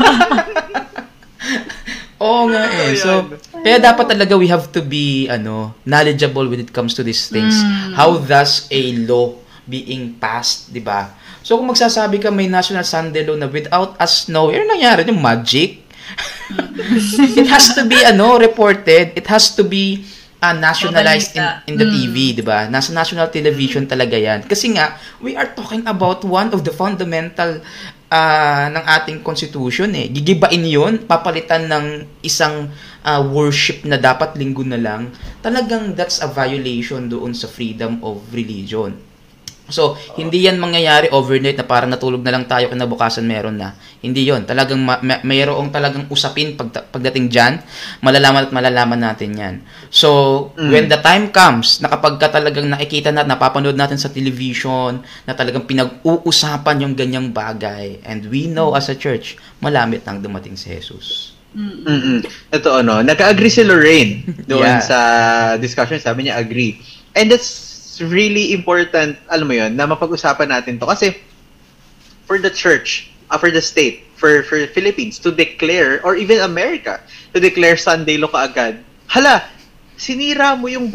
Oo nga eh. So, kaya dapat talaga we have to be knowledgeable when it comes to these things. How does a law being passed, di ba? So, kung magsasabi ka may National Sunday Law na without us knowing, nangyari yung magic? It has to be reported. It has to be nationalized in the TV, di ba? Nasa national television talaga yan. Kasi nga, we are talking about one of the fundamental ng ating constitution eh. Gigibain yun, papalitan ng isang worship na dapat linggo na lang. Talagang that's a violation doon sa freedom of religion. So, hindi yan mangyayari overnight na parang natulog na lang tayo kinabukasan meron na. Hindi yon. Talagang mayroong talagang usapin pagdating dyan. Malalaman natin yan. So, when the time comes, na kapag ka talagang nakikita natin, napapanood natin sa television, na talagang pinag-uusapan yung ganyang bagay, and we know as a church, malamit nang dumating si Jesus. Ito nag-agree si Lorraine doon sa discussion, sabi niya agree. And that's really important, alam mo yun, na mapag-usapan natin to. Kasi, for the church, for the state, for Philippines to declare, or even America, to declare Sunday law kaagad, sinira mo yung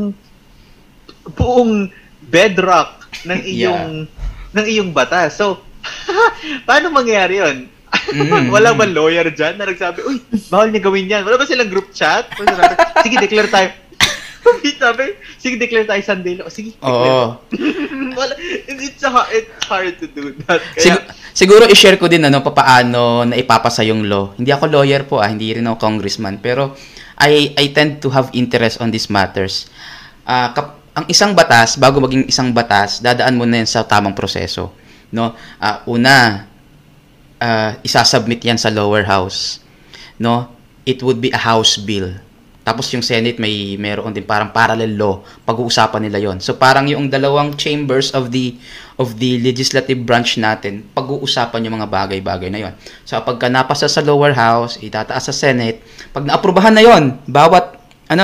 buong bedrock ng iyong batas. So, paano mangyayari yun? Wala ba lawyer dyan na nagsabi, uy, bawal niya gawin yan. Wala ba silang group chat? Sige, declare tayo. Sabi, sige, declare tayo Sunday law. Sige, declare. It's hard to do that. Kaya, siguro i-share ko din papaano na ipapasa yung law. Hindi ako lawyer po, hindi rin ako congressman. Pero I tend to have interest on these matters. Ang isang batas, bago maging isang batas, dadaan mo na yan sa tamang proseso. No? Una, isasubmit yan sa lower house. No? It would be a house bill. Tapos yung Senate meron din parang parallel law, pag-uusapan nila yon. So parang yung dalawang chambers of the legislative branch natin, pag-uusapan yung mga bagay-bagay na yon. So pagka napasa sa lower house, itataas sa Senate, pag naaprubahan na yon, bawat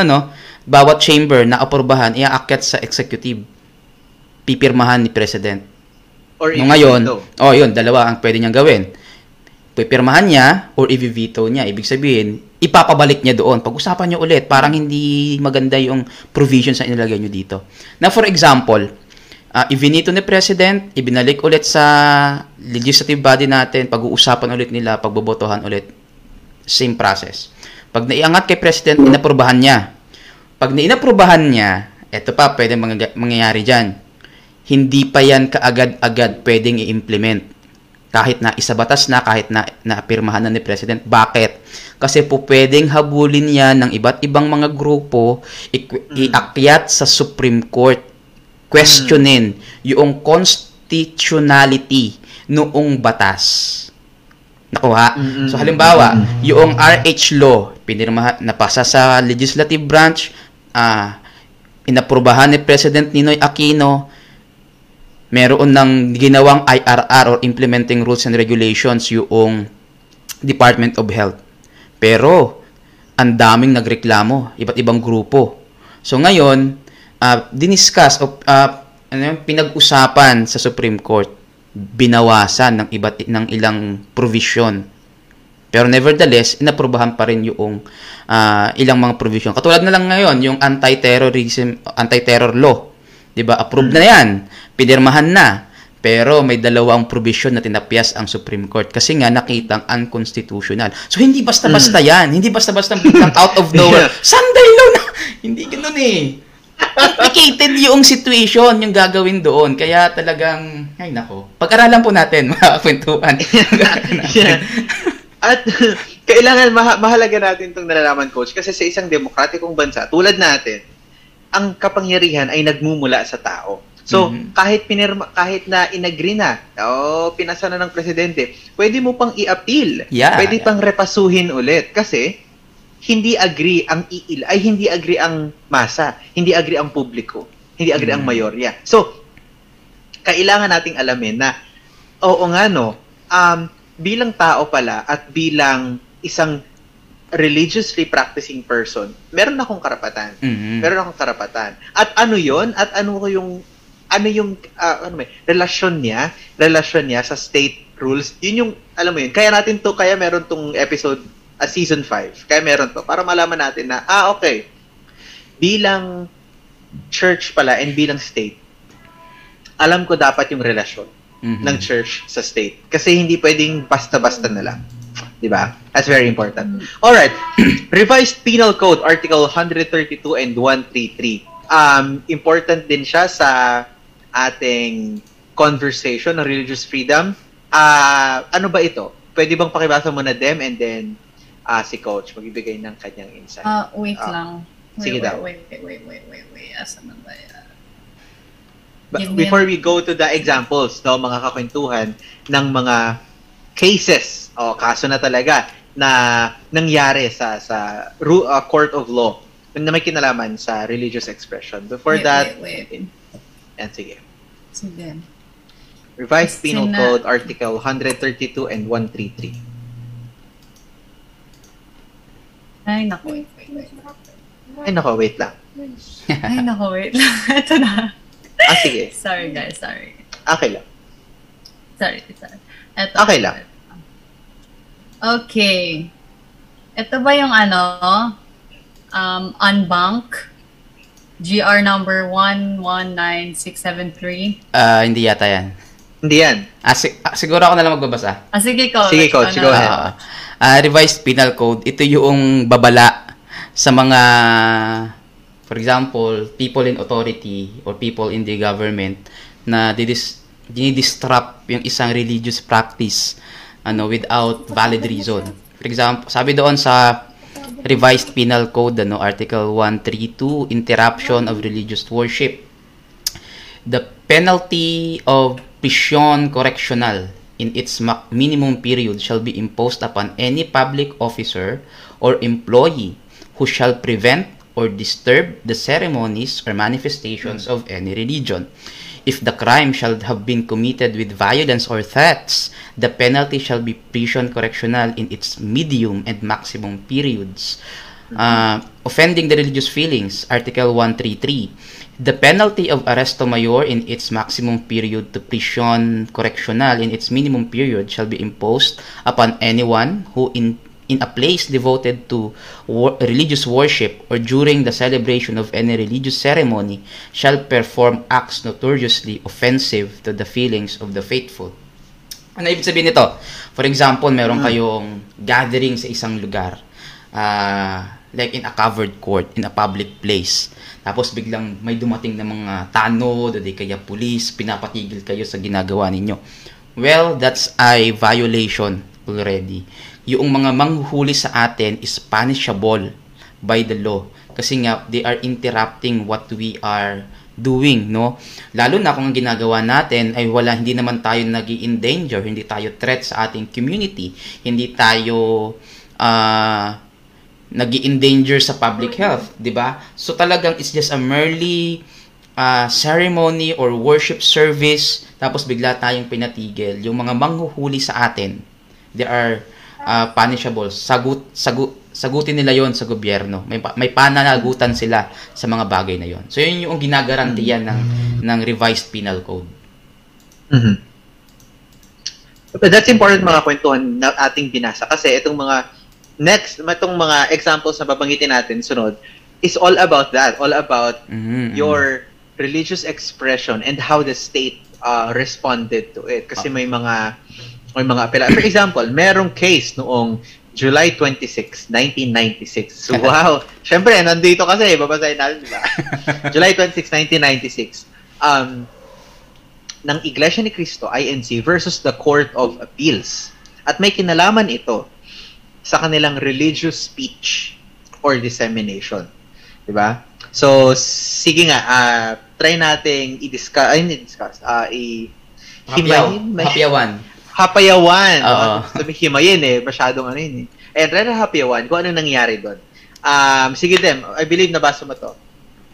chamber na aprubahan, iaakyat sa executive, pipirmahan ni president. Or ngayon, yun, dalawa ang pwede niyang gawin. Pipirmahan niya or i-veto niya. Ibig sabihin, ipapabalik niya doon. Pag-usapan niyo ulit, parang hindi maganda yung provisions na inilagay niyo dito. Na for example, i-veto ni President, ibinalik ulit sa legislative body natin, pag-uusapan ulit nila, pagbobotohan ulit, same process. Pag naiangat kay President, inaprubahan niya. Pag nainaprubahan niya, eto pa, pwede mangyayari dyan. Hindi pa yan kaagad-agad pwedeng i-implement. Kahit na isabatas na, kahit na naapirmahan na ni President. Bakit? Kasi po pwedeng habulin yan ng iba't ibang mga grupo, iakyat sa Supreme Court, questionin yung constitutionality noong batas. Nakuha? So halimbawa, yung RH law, napasa sa legislative branch, inaprubahan ni President Ninoy Aquino, meron ng ginawang IRR or Implementing Rules and Regulations yung Department of Health. Pero, ang daming nagreklamo, iba't ibang grupo. So ngayon, diniscuss o pinag-usapan sa Supreme Court, binawasan ng ilang provision. Pero nevertheless, inaprubahan pa rin yung ilang mga provision. Katulad na lang ngayon, yung anti-terror law. 'Di ba? Approved na 'yan. Pinirmahan na. Pero may dalawang provision na tinapyas ang Supreme Court kasi nga nakitang unconstitutional. So hindi basta-basta 'yan. Hindi basta-basta biglang out of nowhere. Sunday law na. Hindi ganoon eh. Complicated yung situation yung gagawin doon. Kaya talagang ay nako. Pag-aralan po natin mga kwentuhan. At kailangan mahalaga natin itong nalalaman, Coach, kasi sa isang demokratikong bansa tulad natin, ang kapangyarihan ay nagmumula sa tao. So, kahit na inagree na, pinasa na ng presidente, pwede mo pang i-appeal. Pwede pang repasuhin ulit kasi hindi agree ang masa, hindi agree ang publiko, hindi agree ang mayorya. So, kailangan nating alamin na bilang tao pala at bilang isang religiously practicing person, meron akong karapatan. Meron akong karapatan. At ano 'yon? At ano yung relasyon niya sa state rules? Yun yung alam mo yun. Kaya meron tong episode season 5. Kaya meron to para malaman natin na okay. Bilang church pala and bilang state, alam ko dapat yung relasyon ng church sa state. Kasi hindi pwedeng basta-basta na lang. Diba? That's very important. Alright. Revised Penal Code, Article 132 and 133. Important din siya sa ating conversation ng religious freedom. Ano ba ito? Pwede bang pakibasa mo na Dem and then si Coach magbibigay ng kanyang insight? Wait lang. Sige daw. Wait. Asan na ba yan? Before we go to the examples, mga kakwentuhan ng mga cases kaso na talaga na nangyari sa court of law na may kinalaman sa religious expression. Before wait. And sige. Revised Penal Code, Article 132 and 133. Ay, naku, wait lang. Ito na. Sige. Sorry, guys, sorry. Okay lang. Sorry. Okay lang. Okay. Ito ba yung unbank? GR number 119673? Hindi yata yan. Hindi yan. Siguro ako na lang magbabasa. Sige, Coach. Sige, Coach. Go ahead. Revised Penal Code, ito yung babala sa mga, for example, people in authority or people in the government na dinidistrupt yung isang religious practice without valid reason. For example, sabi doon sa Revised Penal Code, Article 132, interruption of religious worship. The penalty of prison correctional in its minimum period shall be imposed upon any public officer or employee who shall prevent or disturb the ceremonies or manifestations of any religion. If the crime shall have been committed with violence or threats, the penalty shall be prison correctional in its medium and maximum periods. Offending the religious feelings, Article 133. The penalty of arresto mayor in its maximum period to prison correctional in its minimum period shall be imposed upon anyone who in a place devoted to religious worship or during the celebration of any religious ceremony shall perform acts notoriously offensive to the feelings of the faithful. Ano ibig sabihin nito? For example, meron kayong gathering sa isang lugar, like in a covered court, in a public place. Tapos biglang may dumating na mga tanod o di kaya police, pinapatigil kayo sa ginagawa ninyo. Well, that's a violation already. Yung mga manghuhuli sa atin is punishable by the law. Kasi nga, they are interrupting what we are doing, no? Lalo na kung ang ginagawa natin ay hindi naman tayo nag-i-endanger, hindi tayo threat sa ating community, hindi tayo nag-i-endanger sa public health, di ba? So talagang it's just a merely ceremony or worship service, tapos bigla tayong pinatigil. Yung mga manghuhuli sa atin, they are punishable. Sagutin nila yon sa gobyerno. May pananagutan sila sa mga bagay na yon. So yun yung ginagarantiyan ng Revised Penal Code. Mm-hmm. But that's important mga kwentuhan na ating binasa kasi itong mga examples na babanggitin natin sunod is all about that, all about your religious expression and how the state responded to it. Kasi may mga apela. For example, merong case noong July 26, 1996. So, wow. Siyempre, nandito kasi, babasahin natin, diba? July 26, 1996. Ng Iglesia ni Cristo, INC, versus the Court of Appeals. At may kinalaman ito sa kanilang religious speech or dissemination. Diba? So, sige nga, try nating i-discuss. Hapayawan. Sabi himayin masyadong yun eh. Try na hapayawan, kung ano nangyari doon. Sige Dem, I believe nabasa mo to.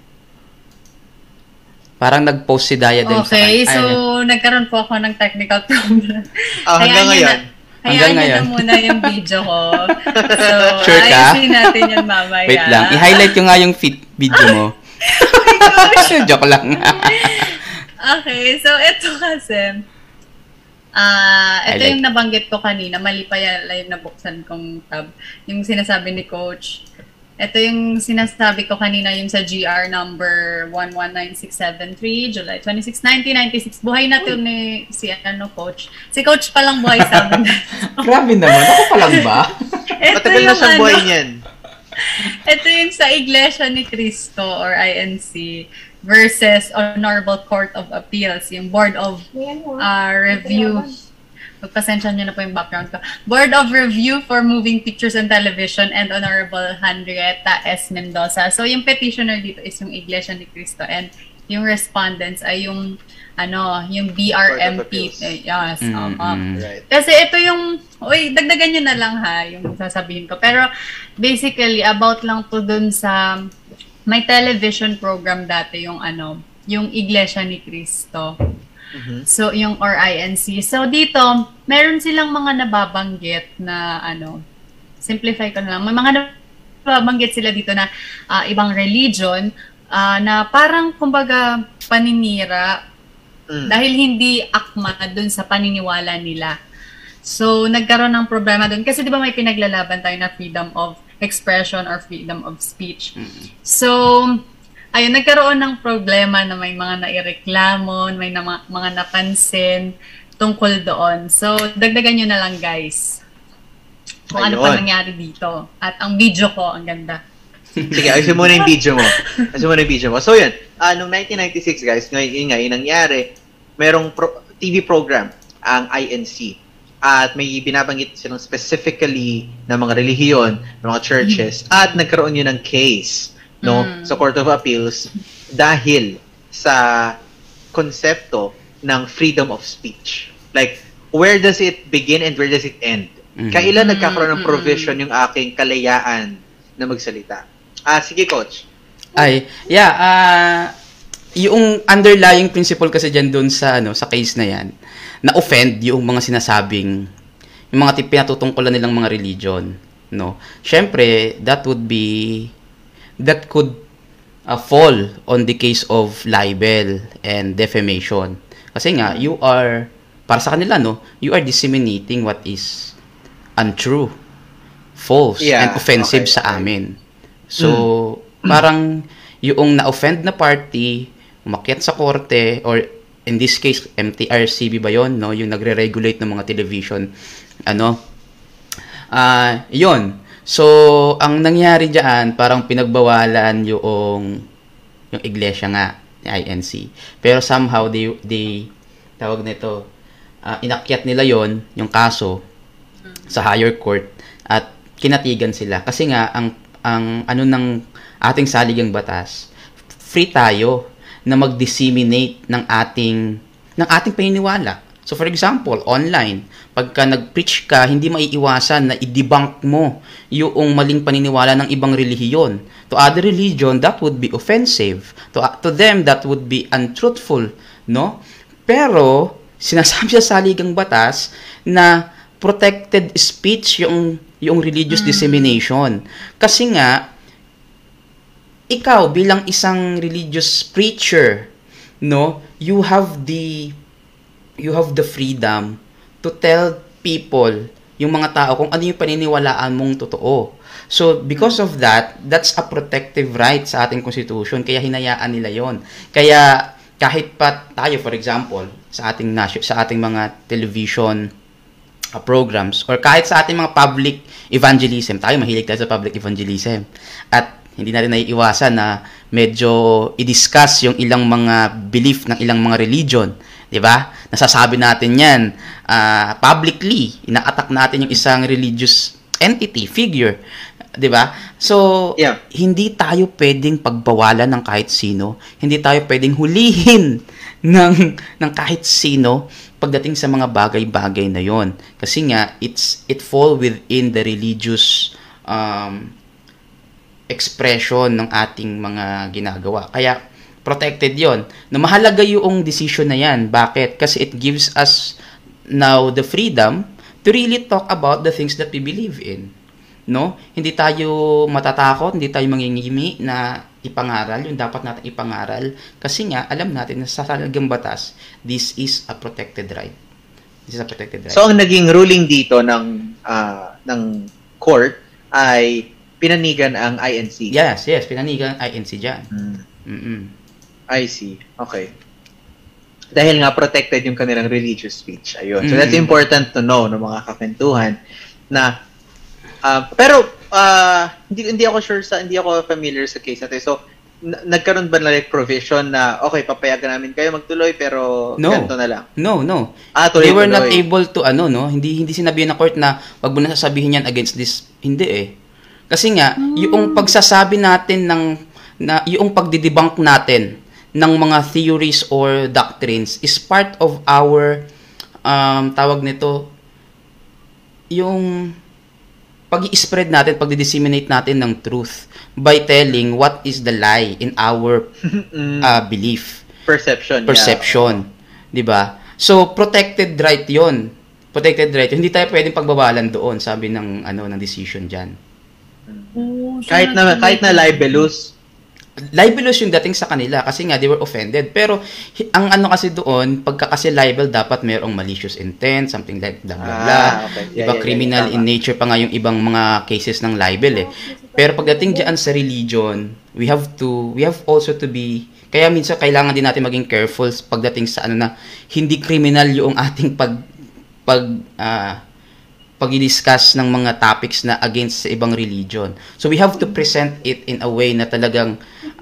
Parang nag-post si Daya din sa Okay, so nagkaroon po ako ng technical problem. Hanggang ngayon. Hayaan nyo na muna yung video ko. So, sure ka? ayusin natin yan mamaya. Wait lang, i-highlight ko nga yung video mo. Joke lang. Okay, so ito kasi, ito yung nabanggit ko kanina, mali pa yung nabuksan kong tab. Yung sinasabi ni Coach. Ito yung sinasabi ko kanina, yung sa GR number 119673, July 26, 1996. Buhay na ito ni Coach. Si Coach pa lang buhay sa amin. Grabe naman, ako pa lang ba? Matagal na siyang buhay niyan. Ito yung sa Iglesia ni Cristo or INC versus Honorable Court of Appeals, yung Board of Review. Magpasensya nyo na po yung background ko. Board of Review for Moving Pictures and Television and Honorable Henrietta S. Mendoza. So, yung petitioner dito is yung Iglesia ni Cristo and yung respondents ay yung yung BRMP. Yes. Right. Kasi ito yung, dagdagan nyo na lang ha, yung sasabihin ko. Pero, basically, about lang to dun sa, may television program dati yung yung Iglesia ni Cristo. So, yung INC. So, dito, meron silang mga nababanggit na, simplify ko na lang. May mga nababanggit sila dito na ibang religion na parang, kumbaga, paninira dahil hindi akma dun sa paniniwala nila. So, nagkaroon ng problema dun. Kasi, di ba may pinaglalaban tayo na freedom of expression or freedom of speech. So, ayun, nagkaroon ng problema na may mga naireklamo, may mga napansin tungkol doon. So, dagdagan nyo na lang, guys. Kung ano pa nangyari dito. At ang video ko, ang ganda. Sige, ayusin mo na yung video mo. So, yun. Noong 1996, guys, yun nangyari, merong TV program, ang INC. At may binabanggit silang specifically na mga relihiyon, ng mga churches, at nagkaroon yun ng case sa Court of Appeals dahil sa konsepto ng freedom of speech. Like, where does it begin and where does it end? Kailan nagkakaroon ng provision yung aking kalayaan na magsalita? Sige, Coach. Yung underlying principle kasi dyan dun sa case na yan, na-offend yung mga sinasabing, yung mga pinatutungkulan nilang mga religion, no? Syempre, that could fall on the case of libel and defamation. Kasi nga, para sa kanila, you are disseminating what is untrue, false, and offensive sa amin. So, parang yung na-offend na party, umakyat sa korte, or in this case, MTRCB ba yun, no? Yung nagre-regulate ng mga television. Yun. So, ang nangyari dyan, parang pinagbawalan yung iglesia nga, INC. Pero somehow, they tawag nito, inakyat nila yon yung kaso sa higher court at kinatigan sila. Kasi nga, ang ng ating saligang batas, free tayo na mag-disseminate ng ating paniniwala. So for example, online, pagka nag-preach ka, hindi maiiwasan na i-debunk mo yung maling paniniwala ng ibang relihiyon. To other religion, that would be offensive. To them, that would be untruthful, no? Pero sinasabi sa saligang batas na protected speech yung religious dissemination. Kasi nga, ikaw bilang isang religious preacher, no, you have the freedom to tell people, yung mga tao, kung ano yung paniniwalaan mong totoo. So because of that, that's a protective right sa ating constitution, kaya hinayaan nila yon. Kaya kahit pa tayo, for example, sa ating mga television programs, or kahit sa ating mga public evangelism, tayo mahilig tayo sa public evangelism, at hindi natin naiiwasan na medyo i-discuss yung ilang mga belief ng ilang mga religion, 'di ba? Nasasabi natin 'yan publicly, ina-attack natin yung isang religious entity, figure, 'di ba? So, hindi tayo pwedeng pagbawalan ng kahit sino, hindi tayo pwedeng hulihin ng kahit sino pagdating sa mga bagay-bagay na 'yon. Kasi nga it fall within the religious expression ng ating mga ginagawa. Kaya, protected yon. Na mahalaga yung decision na yan. Bakit? Kasi it gives us now the freedom to really talk about the things that we believe in. No? Hindi tayo matatakot, hindi tayo mangingimi na ipangaral yung dapat natin ipangaral. Kasi nga, alam natin na sa talagang batas, this is a protected right. This is a protected right. So, ang naging ruling dito ng court ay pinanigan ang INC. Yes, pinanigan ang INC dyan. I see. Okay. Dahil nga protected yung kanilang religious speech. Ayun. So that's important to know ng mga kakwentuhan na pero hindi ako familiar sa case natin. So nagkaroon ba na like provision na okay, papayagan namin kayo magtuloy pero ganito na lang? No. They were not able to hindi sinabihan ng court na wag mo na sasabihin yan against this. Hindi eh. Kasi nga, yung pagsasabi natin yung pagdidebunk natin ng mga theories or doctrines is part of our, tawag nito, yung pag-i-spread natin, pag-disseminate natin ng truth by telling what is the lie in our belief. Perception. Diba? So, protected right yun. Hindi tayo pwedeng pagbabalan doon, sabi ng decision dyan. Kahit na libelous yung dating sa kanila kasi nga they were offended, pero ang kasi doon pagka kasi libel dapat mayroong malicious intent, something like blah blah blah. Okay. Diba criminal in nature pa nga yung ibang mga cases ng libel eh. Pero pagdating diyan sa religion, we have also to be, kaya minsan kailangan din natin maging careful pagdating sa ano na hindi criminal yung ating pag-discuss ng mga topics na against sa ibang religion. So we have to present it in a way na talagang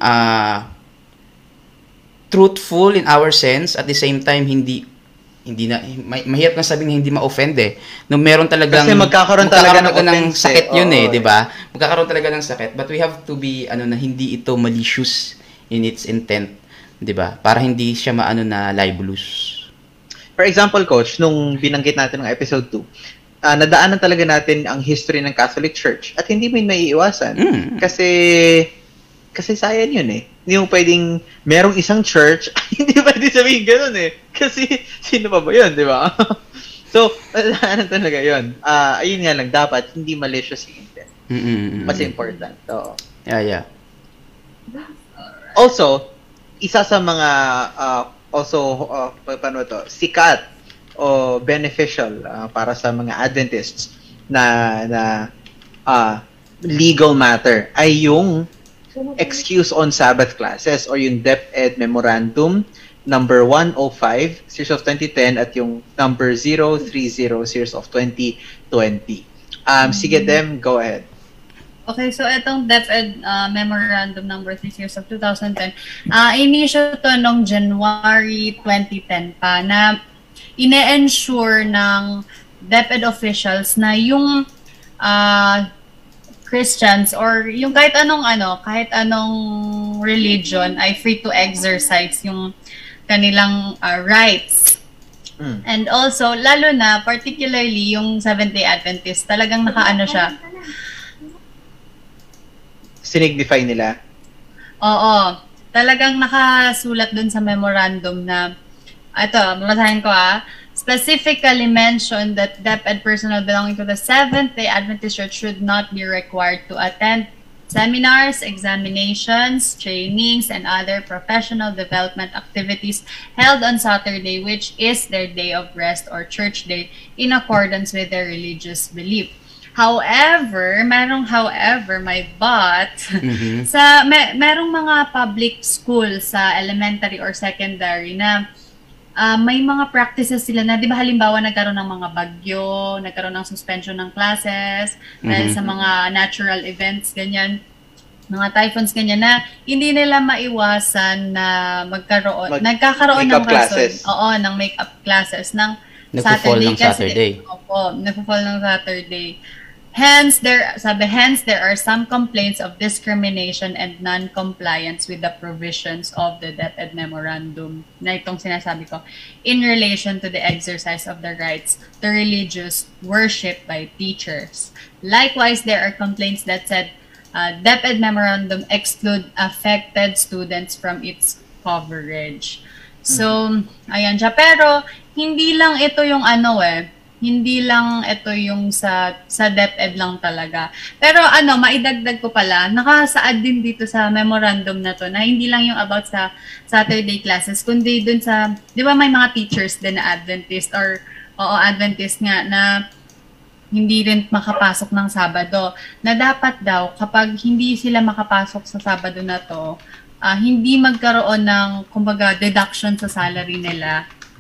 truthful in our sense, at the same time hindi na mahirap na sabihin na hindi ma-offend No, meron talagang kasi magkakaroon talaga ng sakit yun di ba? Magkakaroon talaga ng sakit, but we have to be na hindi ito malicious in its intent, di ba? Para hindi siya na libelous. For example, coach, nung binanggit natin ng episode 2, nadaanan talaga natin ang history ng Catholic Church at hindi mo maiiwasan. Kasi sayang yun Hindi mo pwedeng merong isang church, hindi pwede sabihin ganun Kasi sino pa ba yun, di ba? So, nadaanan talaga yun. Ayun nga lang, dapat hindi malicious yung intent. Mas important. So, yeah. Also, isa sa mga sikat o beneficial para sa mga Adventists na legal matter ay yung excuse on Sabbath classes or yung DepEd Memorandum number 105 series of 2010 at yung number 030 series of 2020. Sige, Dem, go ahead. Okay, so itong DepEd Memorandum number 3 series of 2010, in-issue to noong January 2010 pa na ine-ensure ng DepEd officials na yung Christians or yung kahit anong religion ay free to exercise yung kanilang rights. And also, lalo na, particularly yung Seventh-day Adventist, talagang siya. Sinignify nila? Oo. Talagang nakasulat dun sa memorandum na, ito, babasahin ko specifically mentioned that DepEd personnel belonging to the Seventh-day Adventist Church should not be required to attend seminars, examinations, trainings, and other professional development activities held on Saturday, which is their day of rest or church day, in accordance with their religious belief. However, may but, merong mga public school sa elementary or secondary na may mga practices sila na, di ba halimbawa nagkaroon ng mga bagyo, nagkaroon ng suspension ng classes, dahil sa mga natural events, ganyan, mga typhoons, ganyan, na hindi nila maiwasan na nagkakaroon ng classes. ng make-up classes ng Saturday. Nagpo-fall ng Saturday. Hence, there are some complaints of discrimination and non-compliance with the provisions of the DepEd Memorandum na itong sinasabi ko in relation to the exercise of the rights to religious worship by teachers. Likewise, there are complaints that said DepEd Memorandum exclude affected students from its coverage. So, ayan siya. Pero, hindi lang ito yung hindi lang ito yung sa DepEd lang talaga. Pero maidagdag ko pala, nakasaad din dito sa memorandum na to na hindi lang yung about sa Saturday classes, kundi dun sa, di ba may mga teachers din na Adventist or Adventist nga na hindi rin makapasok ng Sabado. Na dapat daw, kapag hindi sila makapasok sa Sabado na to, hindi magkaroon ng, kumbaga, deduction sa salary nila.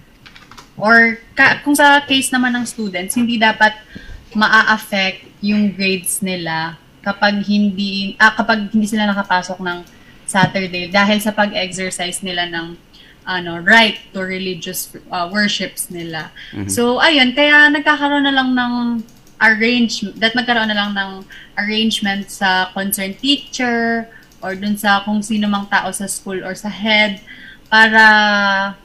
Or kung sa case naman ng students, hindi dapat maa-affect yung grades nila kapag hindi sila nakapasok ng Saturday dahil sa pag-exercise nila ng right to religious worships nila. So ayun, kaya nagkakaroon na lang ng arrangement sa concerned teacher or dun sa kung sino mang tao sa school or sa head para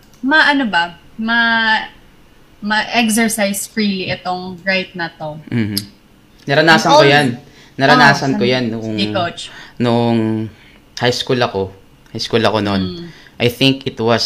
ma-exercise freely itong right na to. Naranasan ko yan nung high school ako noon. I think it was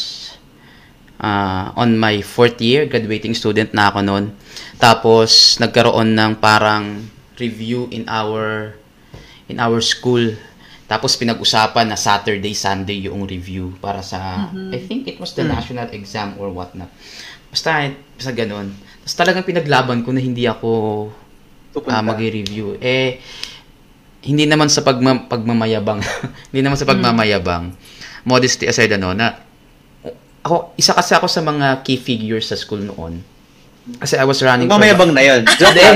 on my 4th year, graduating student na ako noon. Tapos nagkaroon ng parang review in our school. Tapos pinag-usapan na Saturday, Sunday yung review para sa, I think it was the national exam or whatnot. Basta ganun. Tapos talagang pinaglaban ko na hindi ako mag-review. hindi naman sa pagmamayabang. Hindi naman sa pagmamayabang. Modesty aside, na isa kasi ako sa mga key figures sa school noon. Kasi I was running mamayabang na yun.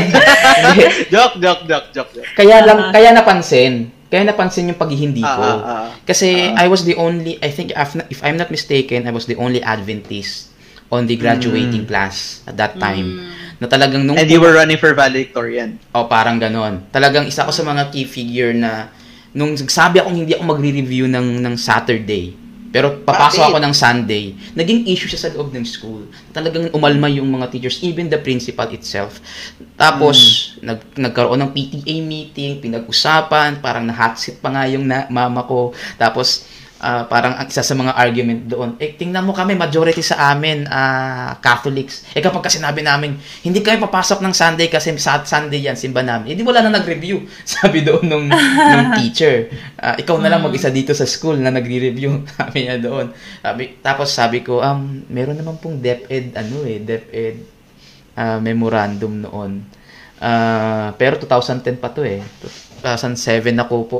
Joke. Kaya napansin yung paghihindi ko. Kasi I was the only, I think if I'm not mistaken, I was the only Adventist on the graduating class at that time. Na talagang And you were running for valedictorian. Parang ganon. Talagang isa ako sa mga key figure na nung sabi akong hindi ako magre-review ng Saturday, pero papasok ako ng Sunday, naging issue siya sa loob ng school. Talagang umalma yung mga teachers, even the principal itself. Tapos, nagkaroon ng PTA meeting, pinag-usapan, parang na-hot seat pa nga yung mama ko. Tapos, parang isa sa mga argument doon, tingnan mo kami, majority sa amin, Catholics. Kapag kasi sinabi namin, hindi kami papasok ng Sunday kasi sa Sunday yan, simba namin. Hindi wala na nag-review. Sabi doon nung teacher. Ikaw na lang mag-isa dito sa school na nagre-review. Sabi niya doon. Tapos sabi ko, meron naman pong DepEd, DepEd memorandum noon. Pero 2010 pa to 2007 ako po,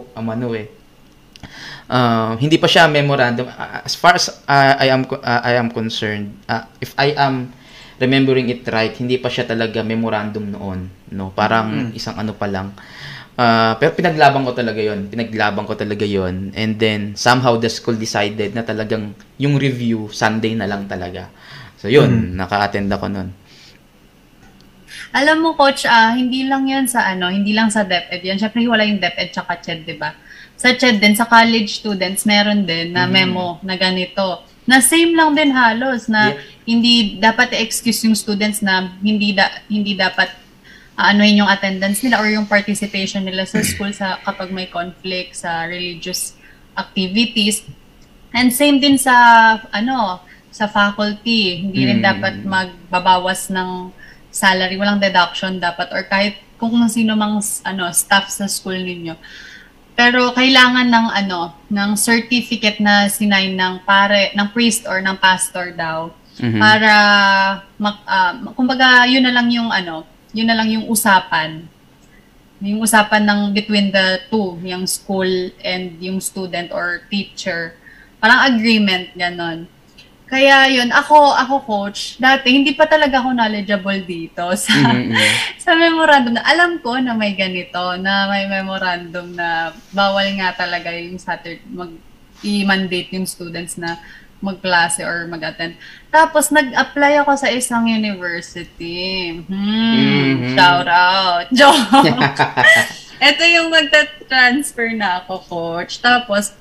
hindi pa siya memorandum as far as I am concerned. If I am remembering it right, hindi pa siya talaga memorandum noon, parang isang pa lang. Pero pinaglaban ko talaga yon, and then somehow the school decided na talagang yung review Sunday na lang talaga. So yun, naka-attend ako noon. Alam mo, coach, hindi lang yan sa hindi lang sa DepEd yan. Syempre wala yung DepEd tsaka CHED, 'di ba? Sa CHED din, sa college students, meron din na memo na ganito. Na same lang din halos, na hindi dapat i-excuse yung students na hindi dapat yung attendance nila or yung participation nila sa school kapag may conflict sa religious activities. And same din sa sa faculty, hindi rin dapat magbabawas ng salary, walang deduction dapat, or kahit kung sino mang staff sa school ninyo. Pero kailangan ng certificate na sinign ng priest or ng pastor daw para kumbaga yun na lang yung usapan. Yung usapan ng between the two, yung school and yung student or teacher. Parang agreement ganon. Kaya yun, ako coach, dati hindi pa talaga ako knowledgeable dito sa memorandum. Alam ko na may ganito, na may memorandum na bawal nga talaga yung Saturday i-mandate yung students na magklase or mag-attend. Tapos nag-apply ako sa isang university. Shout out. Joke. Ito yung magta-transfer na ako, coach. Tapos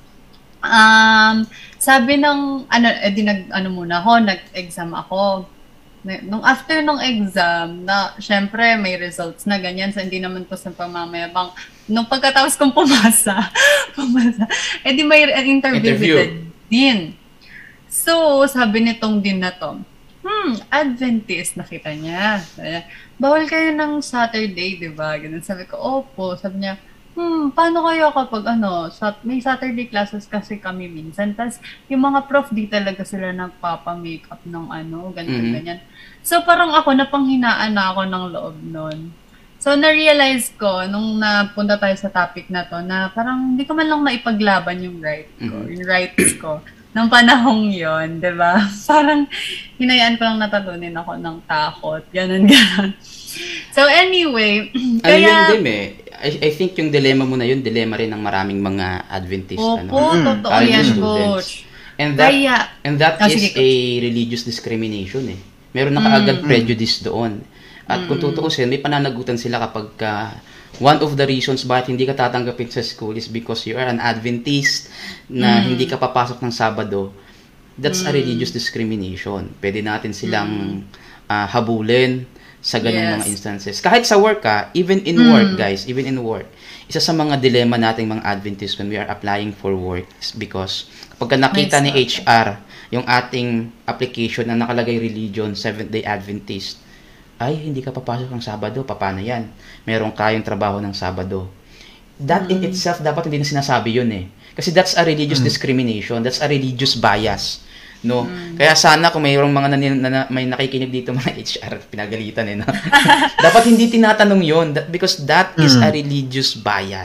sabi ng nag-exam ako. Nung after nung exam, na syempre may results na ganyan, so hindi naman po sa pamamayabang. Nung pagkatapos kong pumasa, di may interview din. So, sabi nitong din na to, Adventist, nakita niya. Bawal kayo ng Saturday, di ba? Ganun. Sabi ko, opo. Sabi niya, paano kayo kapag may Saturday classes kasi kami minsan, tas yung mga prof di talaga sila nagpapa-makeup ng ganyan. So parang ako, napanghinaan na ako ng loob nun. So na-realize ko, nung napunta tayo sa topic na to, na parang hindi ko man lang maipaglaban yung rights ko ng panahong yon, di ba? Parang hinayaan ko lang natalunin ako ng takot, ganun. So anyway, kaya I think yung dilemma mo na yun, dilemma rin ng maraming mga Adventist. Totoo yan, coach. And that is a religious discrimination Meron na kaagad prejudice doon. At kung tutuusin, may pananagutan sila kapag one of the reasons bakit hindi ka tatanggapin sa school is because you are an Adventist na hindi ka papasok ng Sabado. That's a religious discrimination. Pwede natin silang habulin sa ganung mga instances. Kahit sa work even in work, guys, isa sa mga dilemma nating mga Adventists when we are applying for work is because kapag nakita ni HR yung ating application na nakalagay religion, Seventh-day Adventist, ay, hindi ka papasok ng Sabado, paano yan? Meron kayong trabaho ng Sabado. That in itself, dapat hindi na sinasabi yun Kasi that's a religious discrimination, that's a religious bias. No? Kaya sana kung mayroong mga may nakikinig dito mga HR, pinagalitan no? Dapat hindi tinatanong yon because that is a religious bias.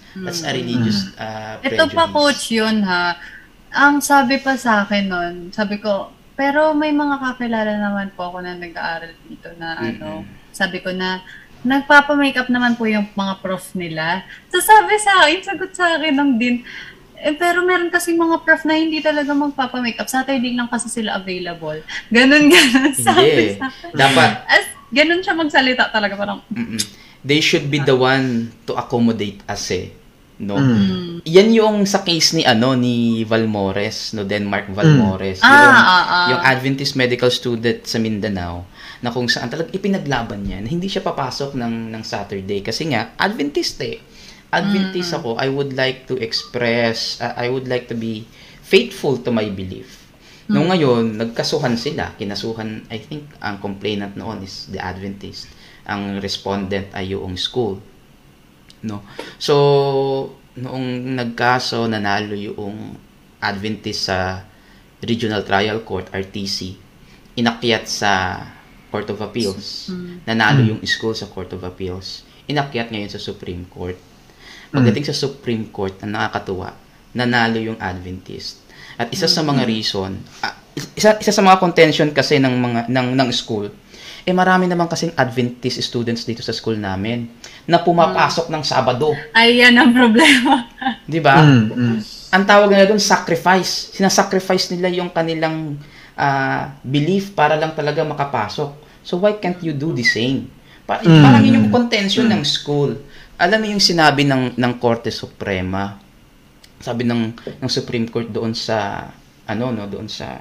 That's a religious Ito prejudice. pa, coach, yun ha. Ang sabi pa sa akin nun, sabi ko, pero may mga kakilala naman po ako na nag-aaral dito na sabi ko na, nagpapa-makeup naman po yung mga prof nila. So sabi sa akin, sagot sa akin ng din, pero meron kasi mga prof na hindi talaga magpapa-makeup. Saturday lang kasi sila available. Ganun, sabi sa akin. Dapat. Ganun siya magsalita talaga. Parang, they should be the one to accommodate us no. Yan yung sa case ni ni Valmores, no, Denmark Valmores. Yung Adventist medical student sa Mindanao na kung saan talagang ipinaglaban niya na hindi siya papasok ng Saturday kasi nga Adventist Adventist ako. I would like to express, I would like to be faithful to my belief. Nung ngayon, nagkasuhan sila. Kinasuhan, I think, ang complainant noon is the Adventist. Ang respondent ay yung school. No? So, noong nagkaso, nanalo yung Adventist sa Regional Trial Court, RTC. Inakyat sa Court of Appeals. Nanalo yung school sa Court of Appeals. Inakyat ngayon sa Supreme Court. Pagdating sa Supreme Court, na nakakatuwa, nanalo yung Adventist. At isa sa mga reason, isa sa mga contention kasi ng school, marami naman kasing Adventist students dito sa school namin na pumapasok ng Sabado. Ay, yan ang problema. Di ba? Ang tawag nila doon, sacrifice. Sinasacrifice nila yung kanilang belief para lang talaga makapasok. So why can't you do the same? Parang yun yung contention ng school. Alam mo yung sinabi ng Korte Suprema, sabi ng Supreme Court doon sa doon sa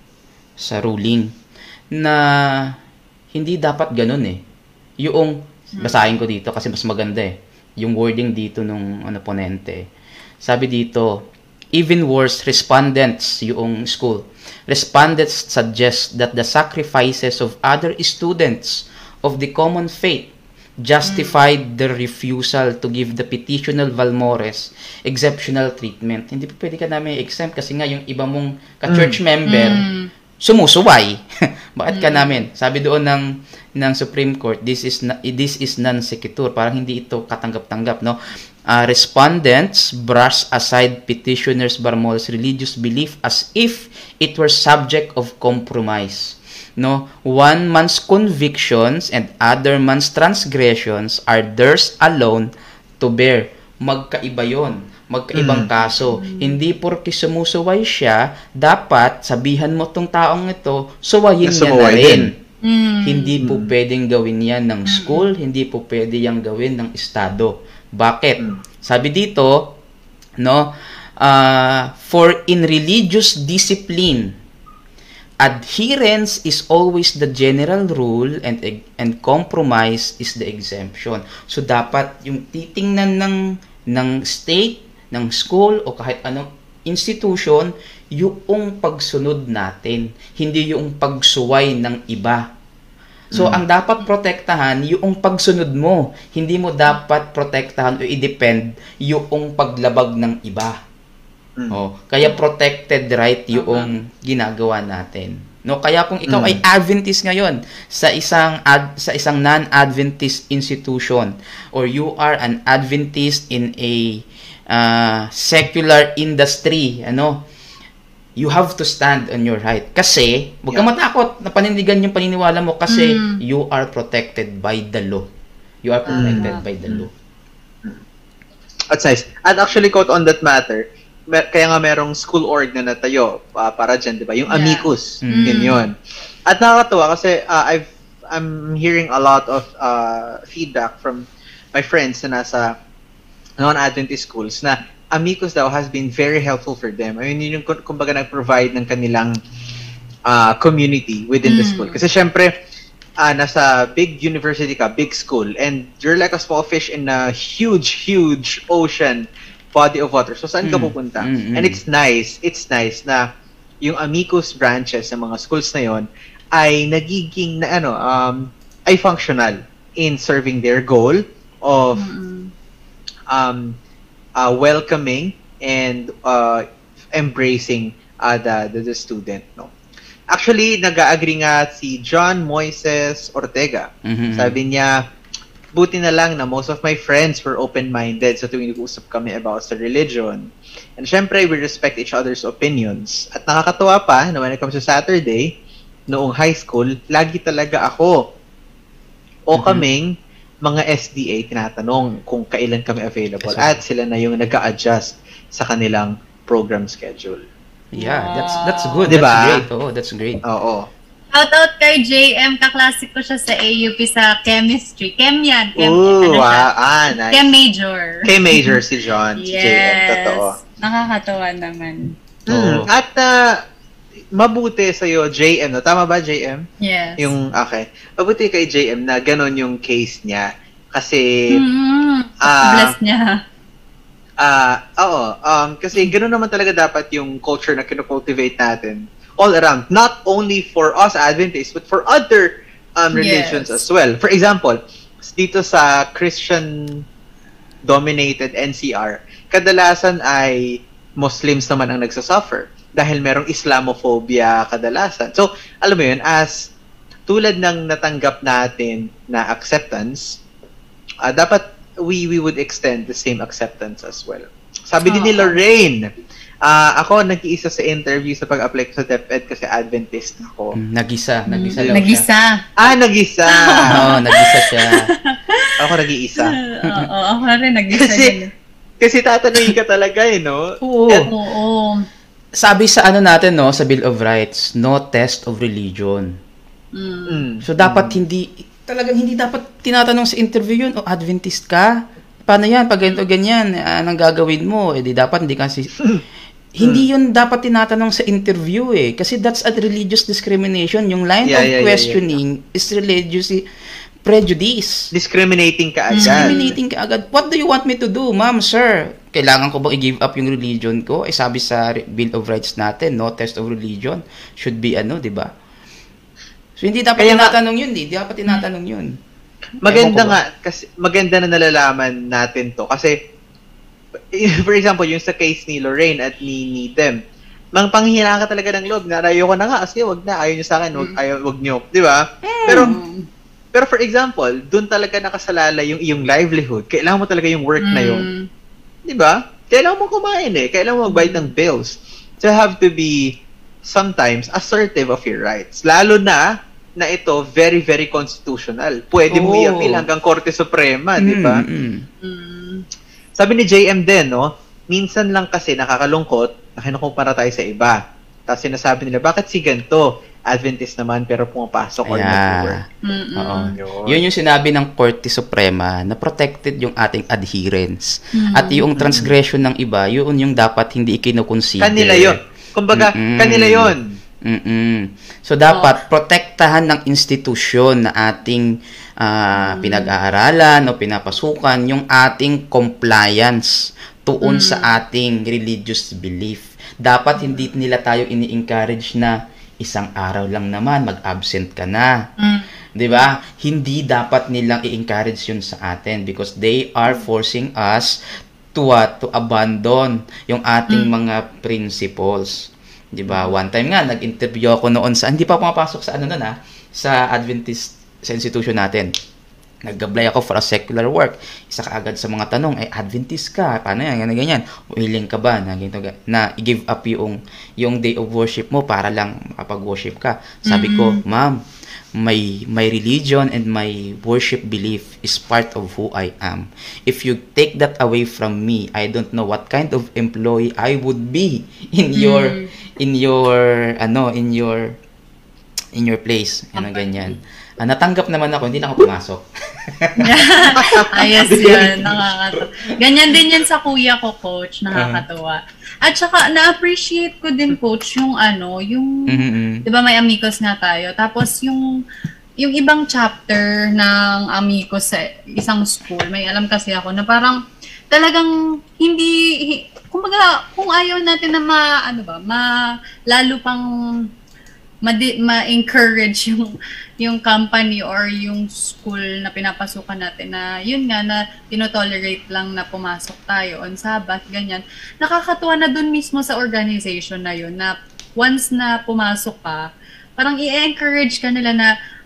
ruling na hindi dapat ganoon Yung basahin ko dito kasi mas maganda yung wording dito nung ponente. Sabi dito, even worse, respondents suggest that the sacrifices of other students of the common faith justified the refusal to give the petitioner Valmores exceptional treatment. Hindi pa pwede ka namin exempt kasi nga yung iba mong ka-church member sumusuway. Bakit ka namin? Sabi doon ng Supreme Court, this is non sequitur. Parang hindi ito katanggap-tanggap, no? Respondents brush aside petitioners Valmores religious belief as if it were subject of compromise. No, one man's convictions and other man's transgressions are theirs alone to bear. Magkaiba yon, magkaibang kaso. Hindi porke sumusuway siya, dapat sabihan mo tong taong ito, suwayin niya na rin. Hindi po pwedeng gawin yan ng school, hindi po pwede yang gawin ng estado. Bakit? Sabi dito, no, for in religious discipline, adherence is always the general rule and compromise is the exemption. So dapat yung titingnan ng state, ng school o kahit anong institution, yung pagsunod natin, hindi yung pagsuway ng iba. So ang dapat protektahan yung pagsunod mo, hindi mo dapat protektahan o i-depend yung paglabag ng iba. Kaya protected right yung ginagawa natin. No, kaya kung ikaw ay Adventist ngayon sa isang non-Adventist institution or you are an Adventist in a secular industry, you have to stand on your right. Kasi huwag kang matakot na panindigan yung paniniwala mo kasi you are protected by the law. You are protected by the law. That's nice. And actually, quote on that matter, kaya nga merong school org na natayo para dyan, di ba? Yung Amicus, yun. At nakakatuwa kasi I'm hearing a lot of feedback from my friends na nasa non-Adventist schools na Amicus daw has been very helpful for them. I mean, yun yung kumbaga nag-provide ng kanilang community within the school. Kasi syempre, nasa big university ka, big school, and you're like a small fish in a huge ocean body of water. So, saan ka pupunta? And it's nice na yung Amicus branches ng mga schools na yon ay nagiging ay functional in serving their goal of welcoming and embracing the student, no? Actually, nag-agree nga si John Moises Ortega. Sabi niya, buti na lang na most of my friends were open-minded sa tuwing nag-usap kami about sa religion. And syempre, we respect each other's opinions. At nakakatuwa pa na when it comes to Saturday, noong high school, lagi talaga ako o kaming mga SDA tinatanong kung kailan kami available at sila na yung nag-a-adjust sa kanilang program schedule. Yeah, that's good. Diba? That's great. Oh, that's great. Oo. Shout out kay JM, kaklase ko siya sa AUP sa chemistry. Chem yan. Ooh, Nice. nice. Chem major. Chem major si John, si JM, totoo. Nakakatawa naman. At mabuti sa'yo, JM, no? Tama ba, JM? Yes. Okay. Mabuti kay JM na ganon yung case niya. Kasi, bless niya. Oo. Kasi gano'n naman talaga dapat yung culture na kinocultivate natin all around. Not only for us Adventists, but for other religions as well. For example, dito sa Christian-dominated NCR, kadalasan ay Muslims naman ang nagsasuffer dahil merong Islamophobia kadalasan. So, alam mo yun, as tulad ng natanggap natin na acceptance, dapat we would extend the same acceptance as well. Sabi din ni Lorraine, ako nag-iisa sa interview sa pag-apply ko sa DepEd kasi Adventist ako. Nag-isa lang siya. Nag-isa. Nag-isa. Oo, nag-isa siya. Ako nag-iisa. Oo, ako rin nag-isa. Kasi tatanungin ka talaga no? Oo. Sabi sa natin, no, sa Bill of Rights, no test of religion. So, dapat hindi dapat tinatanong sa interview yun, Adventist ka? Paano yan? Pag ganyan, anong gagawin mo? Di dapat hindi kasi... Hindi yun dapat tinatanong sa interview kasi that's a religious discrimination. Yung line of questioning is religious prejudice. Discriminating ka agad. What do you want me to do, ma'am, sir? Kailangan ko bang i-give up yung religion ko? Sabi sa Bill of Rights natin, no test of religion should be di ba? So hindi dapat tinatanong yun, Hindi dapat tinatanong yun. Maganda nga kasi maganda na nalalaman natin to kasi for example, yung sa case ni Lorraine at ni Dem, panghihinaan ka talaga ng loob na ayoko na nga kasi wag na, ayaw nyo sa akin, wag nyo, di ba? Pero for example, dun talaga nakasalala yung iyong livelihood. Kailangan mo talaga yung work na yun. Di ba? Kailangan mo kumain kailangan mo magbayad ng bills. So you have to be sometimes assertive of your rights. Lalo na ito very, very constitutional. Pwede mo i-appeal hanggang Korte Suprema, di ba? Sabi ni JM din, no? Minsan lang kasi nakakalungkot na kinukumpara tayo sa iba. Tapos sinasabi nila, bakit si ganito? Adventist naman pero pumapasok or nag-work. Yun yung sinabi ng Korte Suprema na protected yung ating adherence. At yung transgression ng iba, yun yung dapat hindi ikinukonsider. Kanila yun. Kumbaga, kanila yun. So, dapat protektahan ng institusyon na ating pinag-aaralan o pinapasukan yung ating compliance tuon sa ating religious belief. Dapat hindi nila tayo ini-encourage na isang araw lang naman, mag-absent ka na. Di ba? Hindi dapat nilang i-encourage yun sa atin because they are forcing us to abandon yung ating mga principles. Diba? One time nga, nag-interview ako noon sa, hindi pa pumapasok sa sa Adventist, sa institution natin. Nag-apply ako for a secular work. Isa kaagad sa mga tanong, Adventist ka? Paano yan? Ganyan. Willing ka ba na i-give up yung day of worship mo para lang makapag-worship ka? Sabi ko, ma'am, my religion and my worship belief is part of who I am. If you take that away from me, I don't know what kind of employee I would be in your place. Ganyan. Natanggap naman ako, hindi na ako pumasok. Ayos yun, nakakatawa. Ganyan din yan sa kuya ko, coach, nakakatawa. At saka, na-appreciate ko din, coach, yung di ba may amigos nga tayo, tapos yung ibang chapter ng amigos sa isang school, may alam kasi ako na parang talagang kumbaga, kung ayaw natin na lalo pang ma-encourage yung company or yung school na pinapasukan natin na yun nga na tinotolerate lang na pumasok tayo on Sabbath, ganyan. Nakakatuwa na dun mismo sa organization na yun na once na pumasok ka, parang i-encourage ka nila na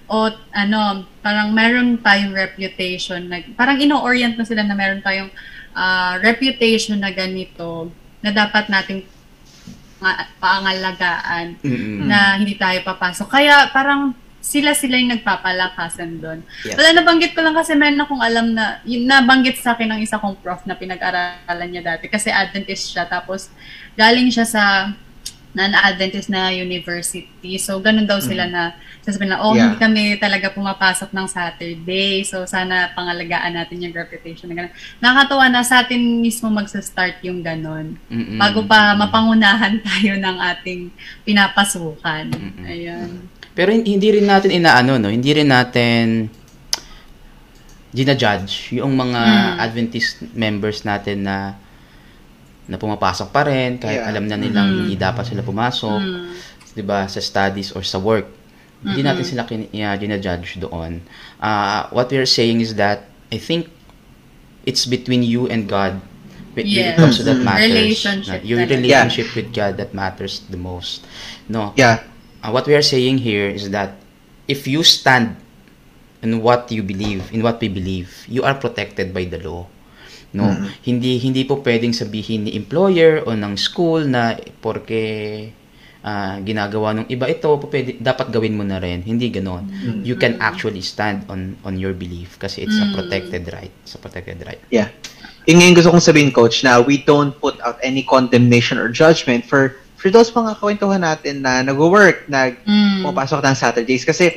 o parang meron tayong reputation na parang ino-orient na sila na meron tayong reputation na ganito na dapat nating paangalagaan na hindi tayo papasok. Kaya parang sila yung nagpapalakasan doon. Yes. Wala, nabanggit ko lang kasi meron akong alam na, yung nabanggit sa akin ng isa kong prof na pinag-aralan niya dati kasi Adventist siya. Tapos galing siya sa non-Adventist na university. So, ganun daw sila na sasabihin na, hindi kami talaga pumapasok ng Saturday. So, sana pangalagaan natin yung reputation na gano'n. Nakakatawa na sa atin mismo magsa-start yung gano'n. Bago pa mapangunahan tayo ng ating pinapasukan. Ayan. Pero hindi rin natin hindi rin natin gina-judge yung mga Adventist members natin na pumapasok pa rin kahit alam na nilang hindi dapat sila pumasok, 'di ba, sa studies or sa work. Hindi natin sila gina-judge doon. What we are saying is that I think it's between you and God when it comes to that matters. Your relationship with God that matters the most. No. Yeah. What we are saying here is that if you stand in what you believe, in what we believe, you are protected by the law. No, hindi po pwedeng sabihin ni employer o ng school na porke ginagawa ng iba ito, dapat gawin mo na rin. Hindi ganoon. You can actually stand on your belief kasi it's a protected right. It's a protected right. Yeah. Yung ngayon gusto kong sabihin, Coach, na we don't put out any condemnation or judgment for those mga kwentuhan natin na nag-work, pumapasok ng Saturdays kasi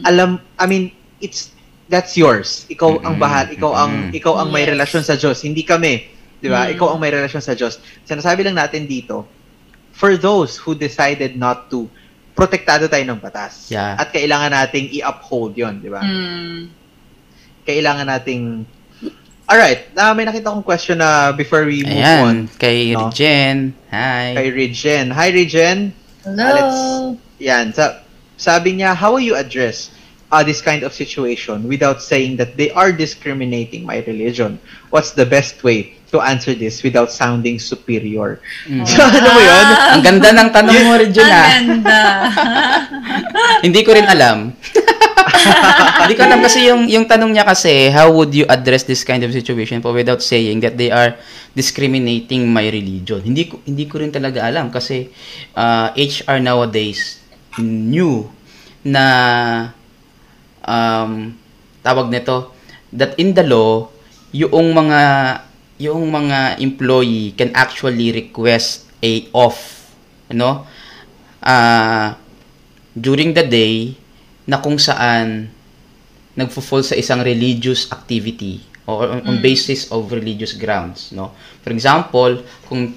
that's yours. Ikaw ang bahal, ikaw ang may relasyon sa Diyos, hindi kami, 'di ba? Ikaw ang may relasyon sa Diyos. Sinasabi lang natin dito, for those who decided not to, protektado tayo ng batas. Yeah. At kailangan nating i-uphold 'yon, 'di ba? Kailangan nating Alright, may nakita kong question na before we move on. Kay Regen. Hi. Kay Regen. Hi, Regen. Hello. Sabi niya, how will you address this kind of situation without saying that they are discriminating my religion? What's the best way to answer this without sounding superior? So, ano mo yun? Ang ganda ng tanong mo, Regen. Ang ganda. Hindi ko rin alam. Hindi ko alam kasi yung tanong niya kasi, how would you address this kind of situation po without saying that they are discriminating my religion? Hindi ko rin talaga alam kasi HR nowadays new na tawag nito that in the law yung mga employee can actually request a off during the day na kung saan nagfo-fall sa isang religious activity or on basis of religious grounds, no? For example, kung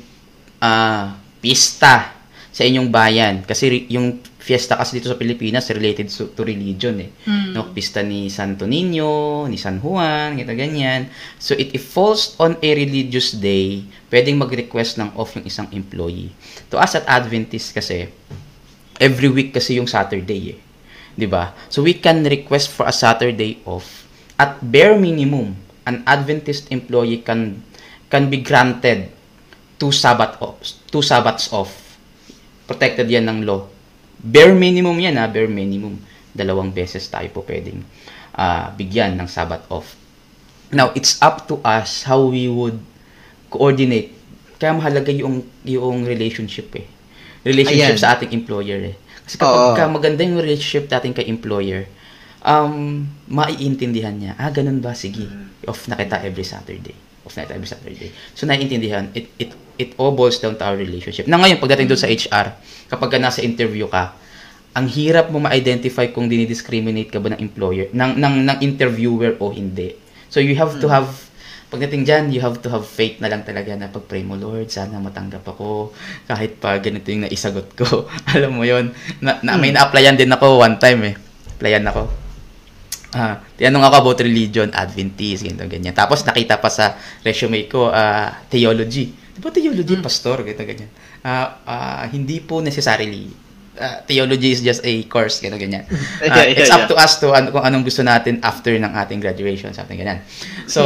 pista sa inyong bayan, kasi yung fiesta kasi dito sa Pilipinas related to religion no? Pista ni Santo Niño, ni San Juan, ganyan. So it falls on a religious day, pwedeng mag-request ng off yung isang employee. To us at Adventist kasi every week kasi yung Saturday 'di ba? So we can request for a Saturday off. At bare minimum, an Adventist employee can be granted 2 Sabbaths off. Protected 'yan ng law. Bare minimum 'yan, bare minimum. 2 beses tayo po pwedeng bigyan ng Sabbath off. Now, it's up to us how we would coordinate. Kaya mahalaga yung relationship sa ating employer Kasi kapag maganda yung relationship natin kay employer, maiintindihan niya, ganun ba? Sige, off na kita every Saturday. So, naiintindihan. It all boils down to our relationship. Na ngayon, pagdating doon sa HR, kapag nasa interview ka, ang hirap mo ma-identify kung dinidiscriminate ka ba ng employer, ng interviewer o hindi. So, you have to have pagdating dyan, you have to have faith na lang talaga na pag-pray mo, Lord, sana matanggap ako kahit pa ganito yung naisagot ko. Alam mo yon may na-applyan din ako one time Applyan ako. Tinanong ako about religion, Adventist, ganyan. Tapos nakita pa sa resume ko, theology. Di ba theology, pastor, ganyan. Hindi po necessarily. Theology is just a course, ganyan. It's up to us to kung anong gusto natin after ng ating graduation, something ganyan. So,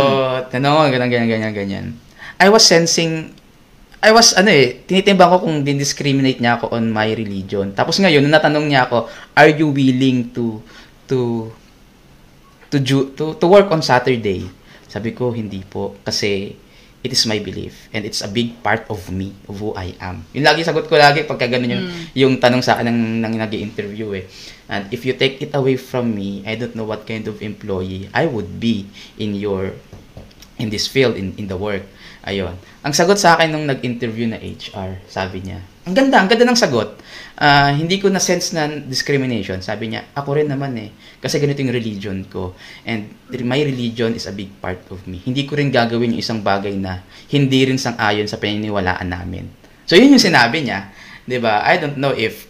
ganyan. I was tinitimbang ko kung discriminate niya ako on my religion. Tapos ngayon, nung natanong niya ako, are you willing to to work on Saturday? Sabi ko, hindi po. Kasi it is my belief and it's a big part of me, of who I am. Yung lagi sagot ko lagi pagka ganun yung tanong sa akin ng nag-i-interview eh. And if you take it away from me, I don't know what kind of employee I would be in this field, in the work. Ayun. Ang sagot sa akin nung nag-interview na HR, sabi niya, ang ganda ng sagot. Hindi ko na-sense na discrimination. Sabi niya, ako rin naman eh. Kasi ganito yung religion ko. And my religion is a big part of me. Hindi ko rin gagawin yung isang bagay na hindi rin sang-ayon sa paniniwalaan namin. So, yun yung sinabi niya. 'Di ba? I don't know if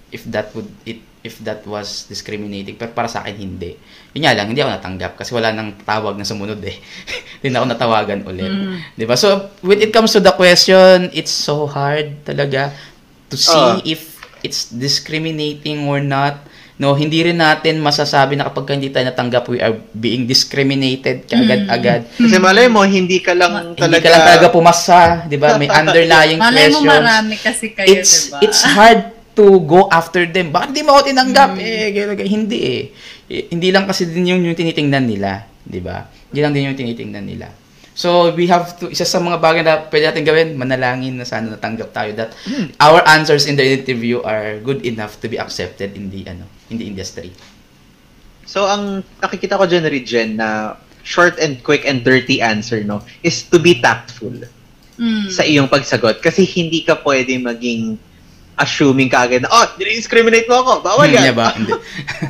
that was discriminating. Pero para sa akin, hindi. Yun nga lang, hindi ako natanggap kasi wala nang tawag na sumunod eh. Hindi na ako natawagan ulit. Diba? So, when it comes to the question, it's so hard talaga to see if it's discriminating or not. No, hindi rin natin masasabi na kapag hindi tayo natanggap, we are being discriminated kaagad-agad. Kasi malay mo, hindi ka lang talaga pumasa, di ba? May underlying malay questions. Malay mo marami kasi kayo, diba? It's hard to go after them. Bakit di mo ako tinanggap? Hindi eh. Hindi lang kasi din yung tinitingnan nila, di ba? Hindi lang din yung tinitingnan nila. So, we have to, isa sa mga bagay na pwede natin gawin, manalangin na sana natanggap tayo that our answers in the interview are good enough to be accepted in the industry. So, ang nakikita ko dyan, Jen, na short and quick and dirty answer, no, is to be tactful sa iyong pagsagot. Kasi hindi ka pwede maging assuming kaagad na, discriminate mo ako, bawal yan. Hindi ba? Hindi.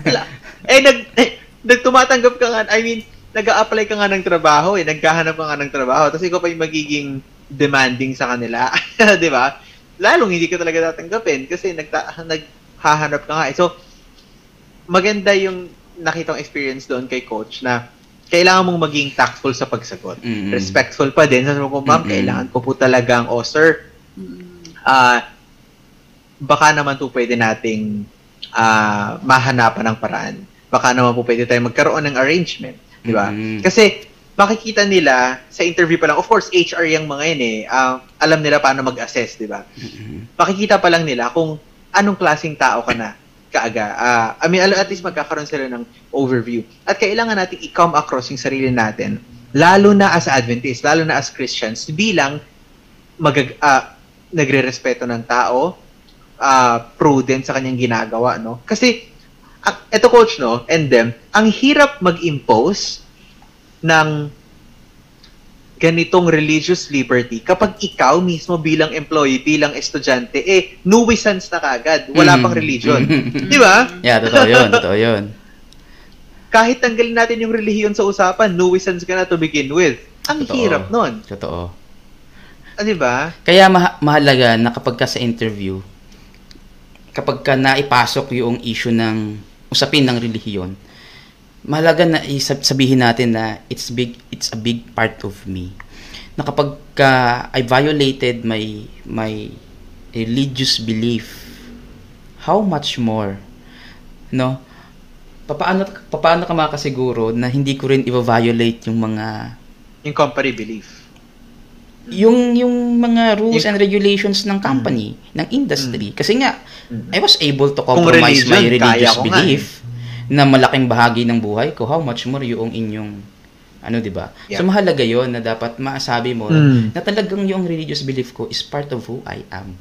Nagtumatanggap ka nga, nag-a-apply ka nga ng trabaho naghahanap ka nga ng trabaho, tapos ikaw pa yung magiging demanding sa kanila, di ba? Lalong hindi ka talaga tatanggapin kasi naghahanap ka nga. So, maganda yung nakitang experience doon kay Coach na kailangan mong maging tactful sa pagsagot. Respectful pa din. Sabi ko, ma'am, kailangan ko po talagang, sir, baka naman po pwede nating mahanapan ng paraan. Baka naman po pwede tayo magkaroon ng arrangement. Di ba? Kasi makikita nila sa interview pa lang, of course, HR yung mga yun eh. Alam nila paano mag-assess, di ba? Makikita pa lang nila kung anong klaseng tao ka na kaaga. At least magkakaroon sila ng overview. At kailangan natin i-come across yung sarili natin, lalo na as Adventist, lalo na as Christians, bilang nagre-respeto ng tao, prudent sa kanyang ginagawa, no? Kasi eto Coach, no, and them, ang hirap mag-impose ng ganitong religious liberty kapag ikaw mismo bilang employee, bilang estudyante, nuisance na kagad, wala pang religion. Di ba? Yeah, totoo yun. Kahit tanggalin natin yung relihiyon sa usapan, nuisance ka na to begin with. Ang hirap nun. Totoo. Di ba? Kaya mahalaga na kapag ka sa interview, kapag ka naipasok yung issue ng usapin ng relihiyon, mahalaga na sabihin natin na it's a big part of me. Na kapag I violated my religious belief, how much more, no? Paano ka makasiguro na hindi ko rin i-violate yung company belief? Yung mga rules and regulations ng company, ng industry. Kasi nga, I was able to compromise my religious belief na malaking bahagi ng buhay ko. How much more yung inyong, di ba? Yeah. So, mahalaga yon na dapat maasabi mo na talagang yung religious belief ko is part of who I am.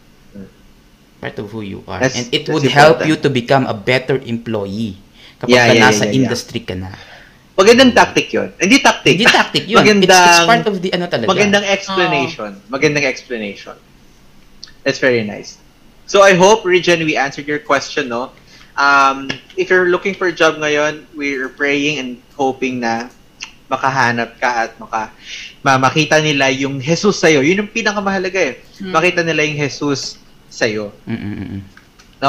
Part of who you are. And it would help you to become a better employee kapag nasa industry ka na. Magandang tactic yun. Hindi tactic yun. It's part of the talaga. Magandang explanation. That's very nice. So I hope, Regen, we answered your question, no? If you're looking for a job ngayon, we're praying and hoping na makahanap ka at makita nila yung Jesus sa'yo. Yun yung pinakamahalaga eh. Makita nila yung Jesus sa'yo. No?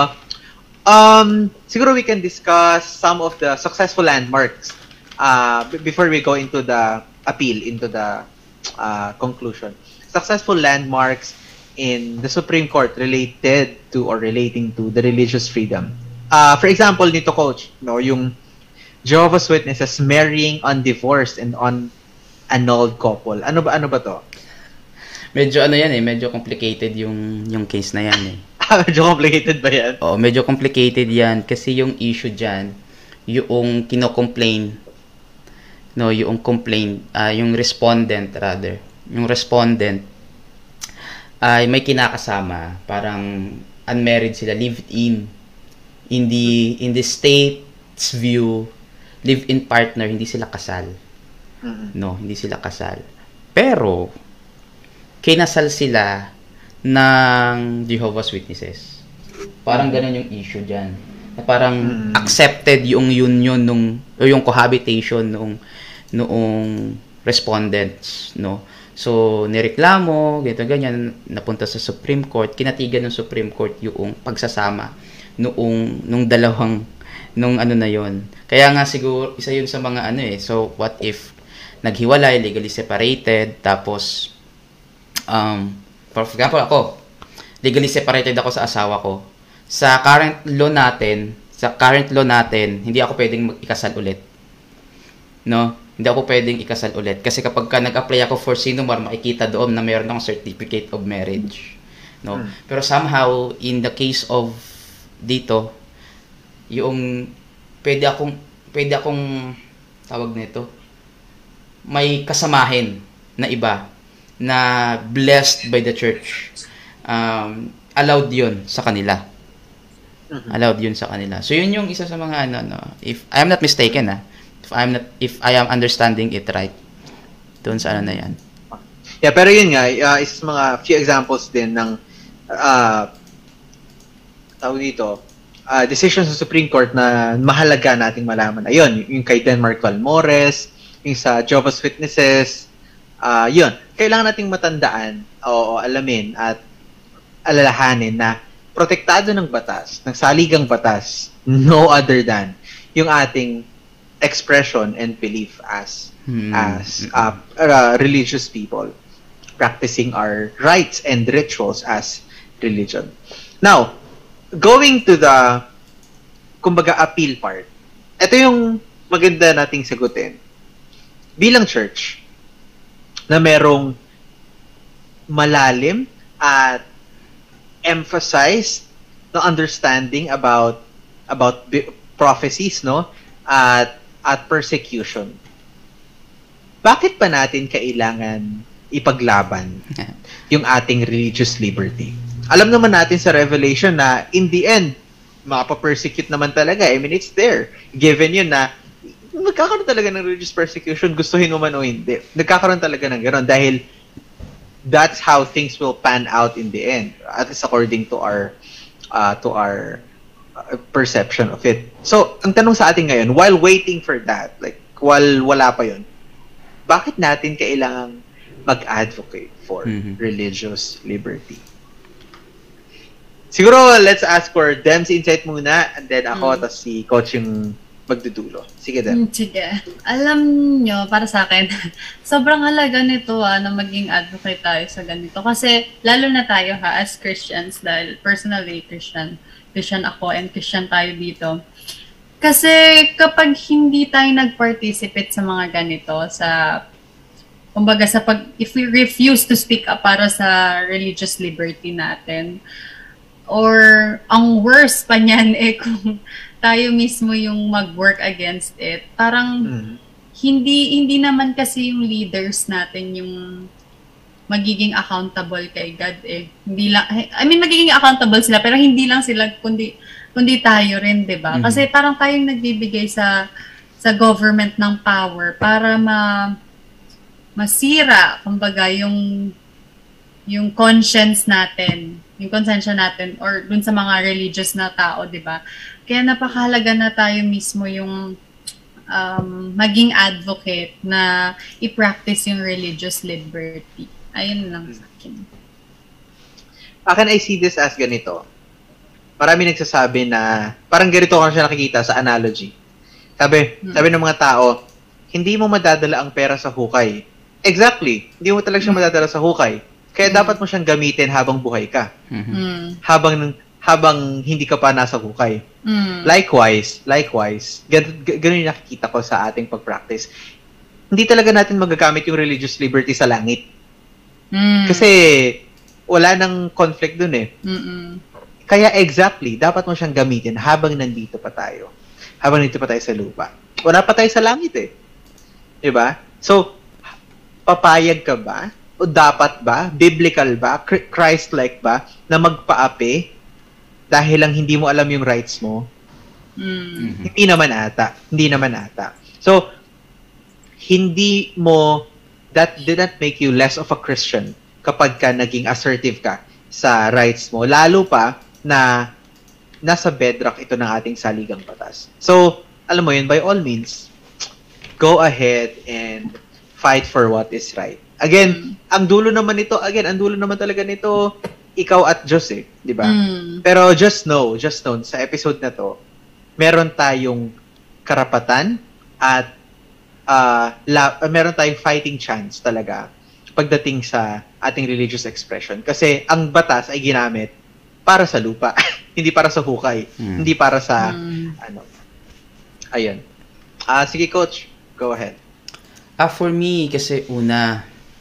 Siguro we can discuss some of the successful landmarks before we go into the appeal, into the conclusion. Successful landmarks in the Supreme Court related to or relating to the religious freedom. For example, nito Coach, no, yung Jehovah's Witnesses marrying undivorced and unannulled couple. Ano ba to? Medyo medyo complicated yung case na yan eh. Medyo complicated ba yan? Oo, medyo complicated yan kasi yung issue diyan yung kino-complain, no, yung complaint, yung respondent rather. Yung respondent ay may kinakasama, parang unmarried sila, live-in. In the state's view, live-in partner, hindi sila kasal. No, hindi sila kasal. Pero kinasal sila ng Jehovah's Witnesses. Parang ganun yung issue diyan. Parang accepted yung union yung cohabitation noong respondents, no. So nireklamo, ganyan, napunta sa Supreme Court, kinatigan ng Supreme Court yung pagsasama nung ano na yon. Kaya nga siguro isa yun sa mga so what if naghiwalay, legally separated, tapos for example ako, legally separated ako sa asawa ko. Sa current law natin, hindi ako pwedeng ikasal ulit. No? Hindi ako pwedeng ikasal ulit. Kasi kapag nag-apply ako for Sinumar, makikita doon na mayroon akong certificate of marriage. No? Pero somehow, in the case of dito, yung pwede akong tawag nito, may kasamahin na iba na blessed by the church. Allowed yun sa kanila. Allowed yun sa kanila. So yun yung isa sa mga if I am not mistaken, if I am understanding it right, doon sa na yan. Yeah, pero yun nga, isa sa mga few examples din ng tawag dito, decisions sa Supreme Court na mahalaga nating malaman. Ayun, yung kay Denmark Valmores, yung sa Jehovah's Witnesses, yun. Kailangan nating matandaan o alamin at alalahanin na protektado ng batas, ng saligang batas, no other than yung ating expression and belief as religious people practicing our rites and rituals as religion. Now, going to the kumbaga appeal part, ito yung maganda nating sagutin. Bilang church na merong malalim at emphasized na understanding about prophecies, no, at persecution. Bakit pa natin kailangan ipaglaban yung ating religious liberty? Alam naman natin sa Revelation na in the end, mapa-persecute naman talaga. I mean, it's there. Given yun na nagkakaroon talaga ng religious persecution, gustuhin mo man o hindi. Nagkakaroon talaga ng gano'n dahil that's how things will pan out in the end, at least according to our perception of it. So, ang tanong sa atin ngayon, while waiting for that, like while wala pa yun, bakit natin kailangang mag-advocate for religious liberty? Siguro, let's ask for Dem's insight muna, and then ako, tapos si Coach yung magdudulo. Sige, Dem. Sige. Alam nyo, para sa akin, sobrang halaga nito na maging advocate tayo sa ganito. Kasi, lalo na tayo as Christians, dahil personally, Christian ako, and Christian tayo dito. Kasi, kapag hindi tayo nag-participate sa mga ganito, kumbaga, if we refuse to speak up para sa religious liberty natin, or ang worst pa niyan kung tayo mismo yung mag-work against it, parang hindi naman kasi yung leaders natin yung magiging accountable kay God Hindi lang, magiging accountable sila, pero hindi lang sila, kundi tayo rin, 'di ba? Kasi parang tayong nagbibigay sa government ng power para masira, kumbaga, yung conscience natin, yung konsensya natin, or dun sa mga religious na tao, di ba? Kaya napakahalaga na tayo mismo yung maging advocate na i-practice yung religious liberty. Ayun lang sa akin. Akin, I see this as ganito. Marami nagsasabi na, parang ganito ko siya nakikita sa analogy. Sabi ng mga tao, hindi mo madadala ang pera sa hukay. Exactly. Hindi mo talaga siya madadala sa hukay. Kaya dapat mo siyang gamitin habang buhay ka. Habang hindi ka pa nasa hukay. Likewise, ganun yung nakikita ko sa ating pag-practice. Hindi talaga natin magagamit yung religious liberty sa langit. Kasi wala nang conflict dun . Kaya exactly, dapat mo siyang gamitin habang nandito pa tayo. habang nandito pa tayo sa lupa. Wala pa tayo sa langit eh. Diba? So, papayag ka ba? O dapat ba? Biblical ba? Christ-like ba? Na magpaapi dahil lang hindi mo alam yung rights mo? Hindi naman ata. So, that didn't make you less of a Christian kapag ka naging assertive ka sa rights mo. Lalo pa na nasa bedrock ito ng ating saligang batas. So, alam mo yun, by all means, go ahead and fight for what is right. Again, ang dulo naman talaga nito, ikaw at Diyos eh, di ba? Pero just know, sa episode na to, meron tayong karapatan at meron tayong fighting chance talaga pagdating sa ating religious expression. Kasi ang batas ay ginamit para sa lupa, hindi para sa hukay, hindi para sa ayun. Sige coach, go ahead. For me, kasi una,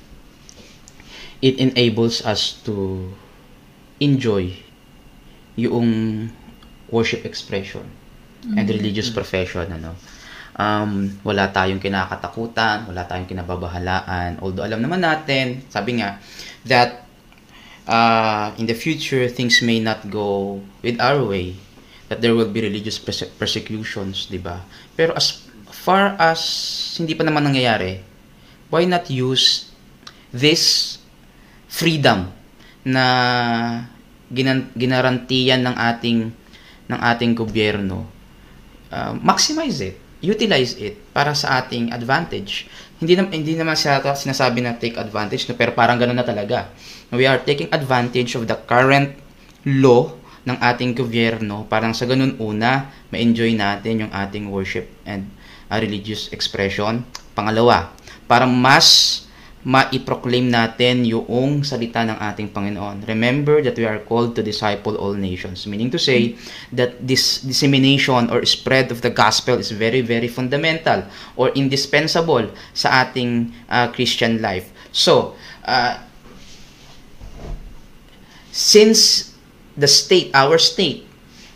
it enables us to enjoy yung worship expression and religious profession, wala tayong kinakatakutan, wala tayong kinababahalaan. Although alam naman natin, sabi nga, that in the future, things may not go with our way, that there will be religious persecutions, di ba? Pero as far as hindi pa naman nangyayari, why not use this freedom na ginarantiyan ng ating gobyerno, maximize it, utilize it para sa ating advantage. Hindi naman sinasabi na take advantage, pero parang ganoon na talaga. We are taking advantage of the current law ng ating gobyerno, parang sa ganun una, ma-enjoy natin yung ating worship and religious expression. Pangalawa, para mas ma-proclaim natin yung salita ng ating Panginoon. Remember that we are called to disciple all nations. Meaning to say that this dissemination or spread of the gospel is very, very fundamental or indispensable sa ating Christian life. So, since our state,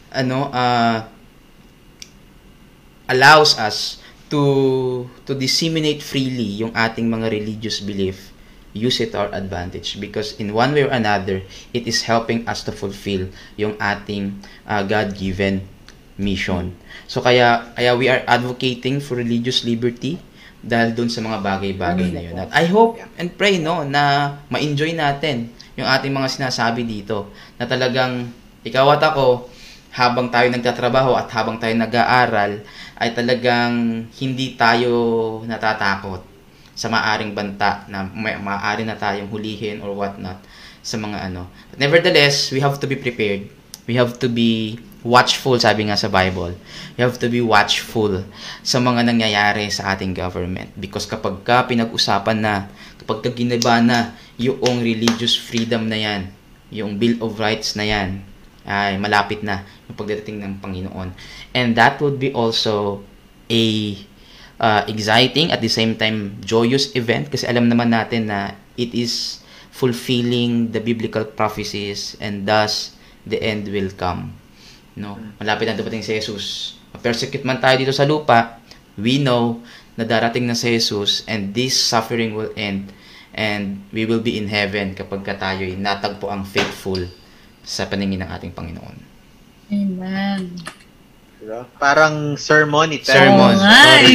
allows us to disseminate freely yung ating mga religious belief, use it to our advantage, because in one way or another, it is helping us to fulfill yung ating God-given mission. So kaya we are advocating for religious liberty dahil dun sa mga bagay-bagay na yun. At I hope and pray na ma-enjoy natin yung ating mga sinasabi dito, na talagang ikaw at ako, habang tayo nagtatrabaho at habang tayo nag-aaral, ay talagang hindi tayo natatakot sa maaring banta na maaari na tayong hulihin or whatnot sa mga But nevertheless, we have to be prepared. We have to be watchful, sabi nga sa Bible. You have to be watchful sa mga nangyayari sa ating government. Because kapag pinag-usapan na, kapag giniba na yung religious freedom na yan, yung Bill of Rights na yan, ay malapit na yung pagdating ng Panginoon. And that would be also a exciting, at the same time joyous event, kasi alam naman natin na it is fulfilling the biblical prophecies, and thus the end will come. Malapit na dumating si Jesus. Ma-persecute man tayo dito sa lupa, we know na darating na si Jesus, and this suffering will end, and we will be in heaven kapag tayo'y natagpo ang faithful sa paningin ng ating Panginoon. Amen. Parang sermon ito. Sermon. Sorry.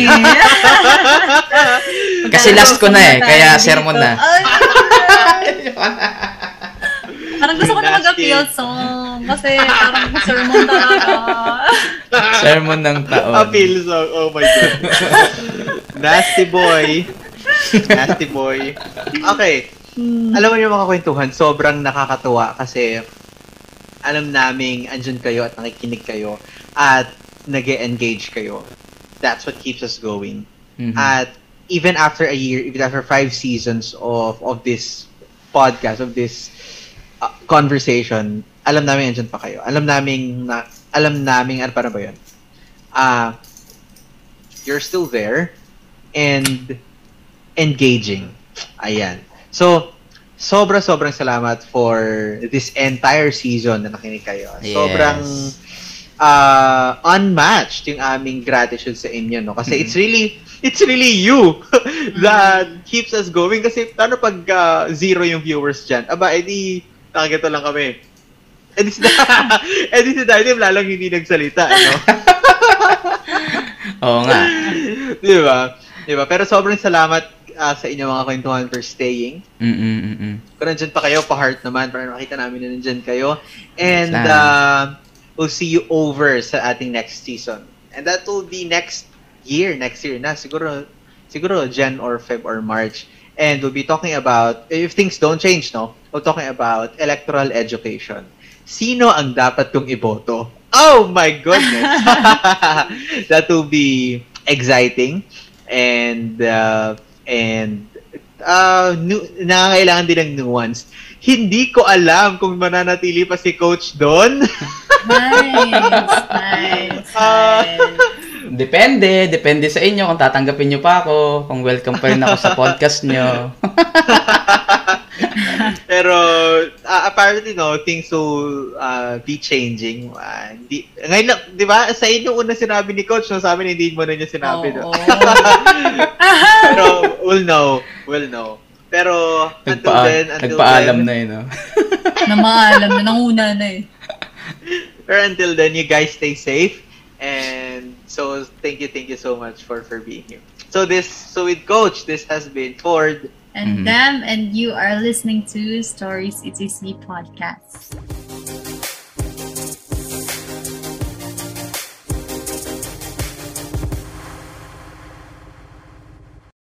Kasi last ko na kaya sermon na. Parang gusto ko na mag-appeal song. Kasi parang sermon talaga. Sermon ng taon. Appeal song. Oh my God. Nasty boy. Nasty boy. Okay. Alam mo yung mga kwentuhan, sobrang nakakatuwa kasi alam naming andyan kayo at nakikinig kayo at nag-engage kayo. That's what keeps us going. Mm-hmm. At even after a year, even after 5 seasons of this podcast, of this conversation, alam namin andyan pa kayo. Alam namin ano para ba yun? You're still there and engaging. Ayan. So, sobrang salamat for this entire season na nakinig kayo. Yes. Sobrang unmatched yung aming gratitude sa inyo, no? Kasi it's really you that keeps us going. Kasi paano pag zero yung viewers dyan? Aba, edi nakakita lang kami. Edi si Dynam lalong hindi nagsalita, no? Oo nga. Diba? Pero sobrang salamat sa inyo mga kwentuhan for staying. Kung nandyan pa kayo, pa-heart naman para makita namin na nandyan kayo. And we'll see you over sa ating next season. And that will be next year na. Siguro Jan or Feb or March. And we'll be talking about, if things don't change, no? We're talking about electoral education. Sino ang dapat kong iboto? Oh my goodness! That will be exciting. And nangangailangan din ng nuance. Hindi ko alam kung mananatili pa si Coach doon. Nice. Depende sa inyo kung tatanggapin nyo pa ako, kung welcome pa rin ako sa podcast nyo. Pero apparently things will be changing. Ngayon lang, 'di ba? Sa inyo una sinabi ni Coach, no, sa amin hindi mo na niya sinabi. No? Pero we'll know. Pero until then, nagpaalam na no. Namaalam na, nanguna na eh. Pero until then, you guys stay safe. And so thank you so much for being here. So with Coach, this has been Ford and Dem, and you are listening to Stories ETC Podcast.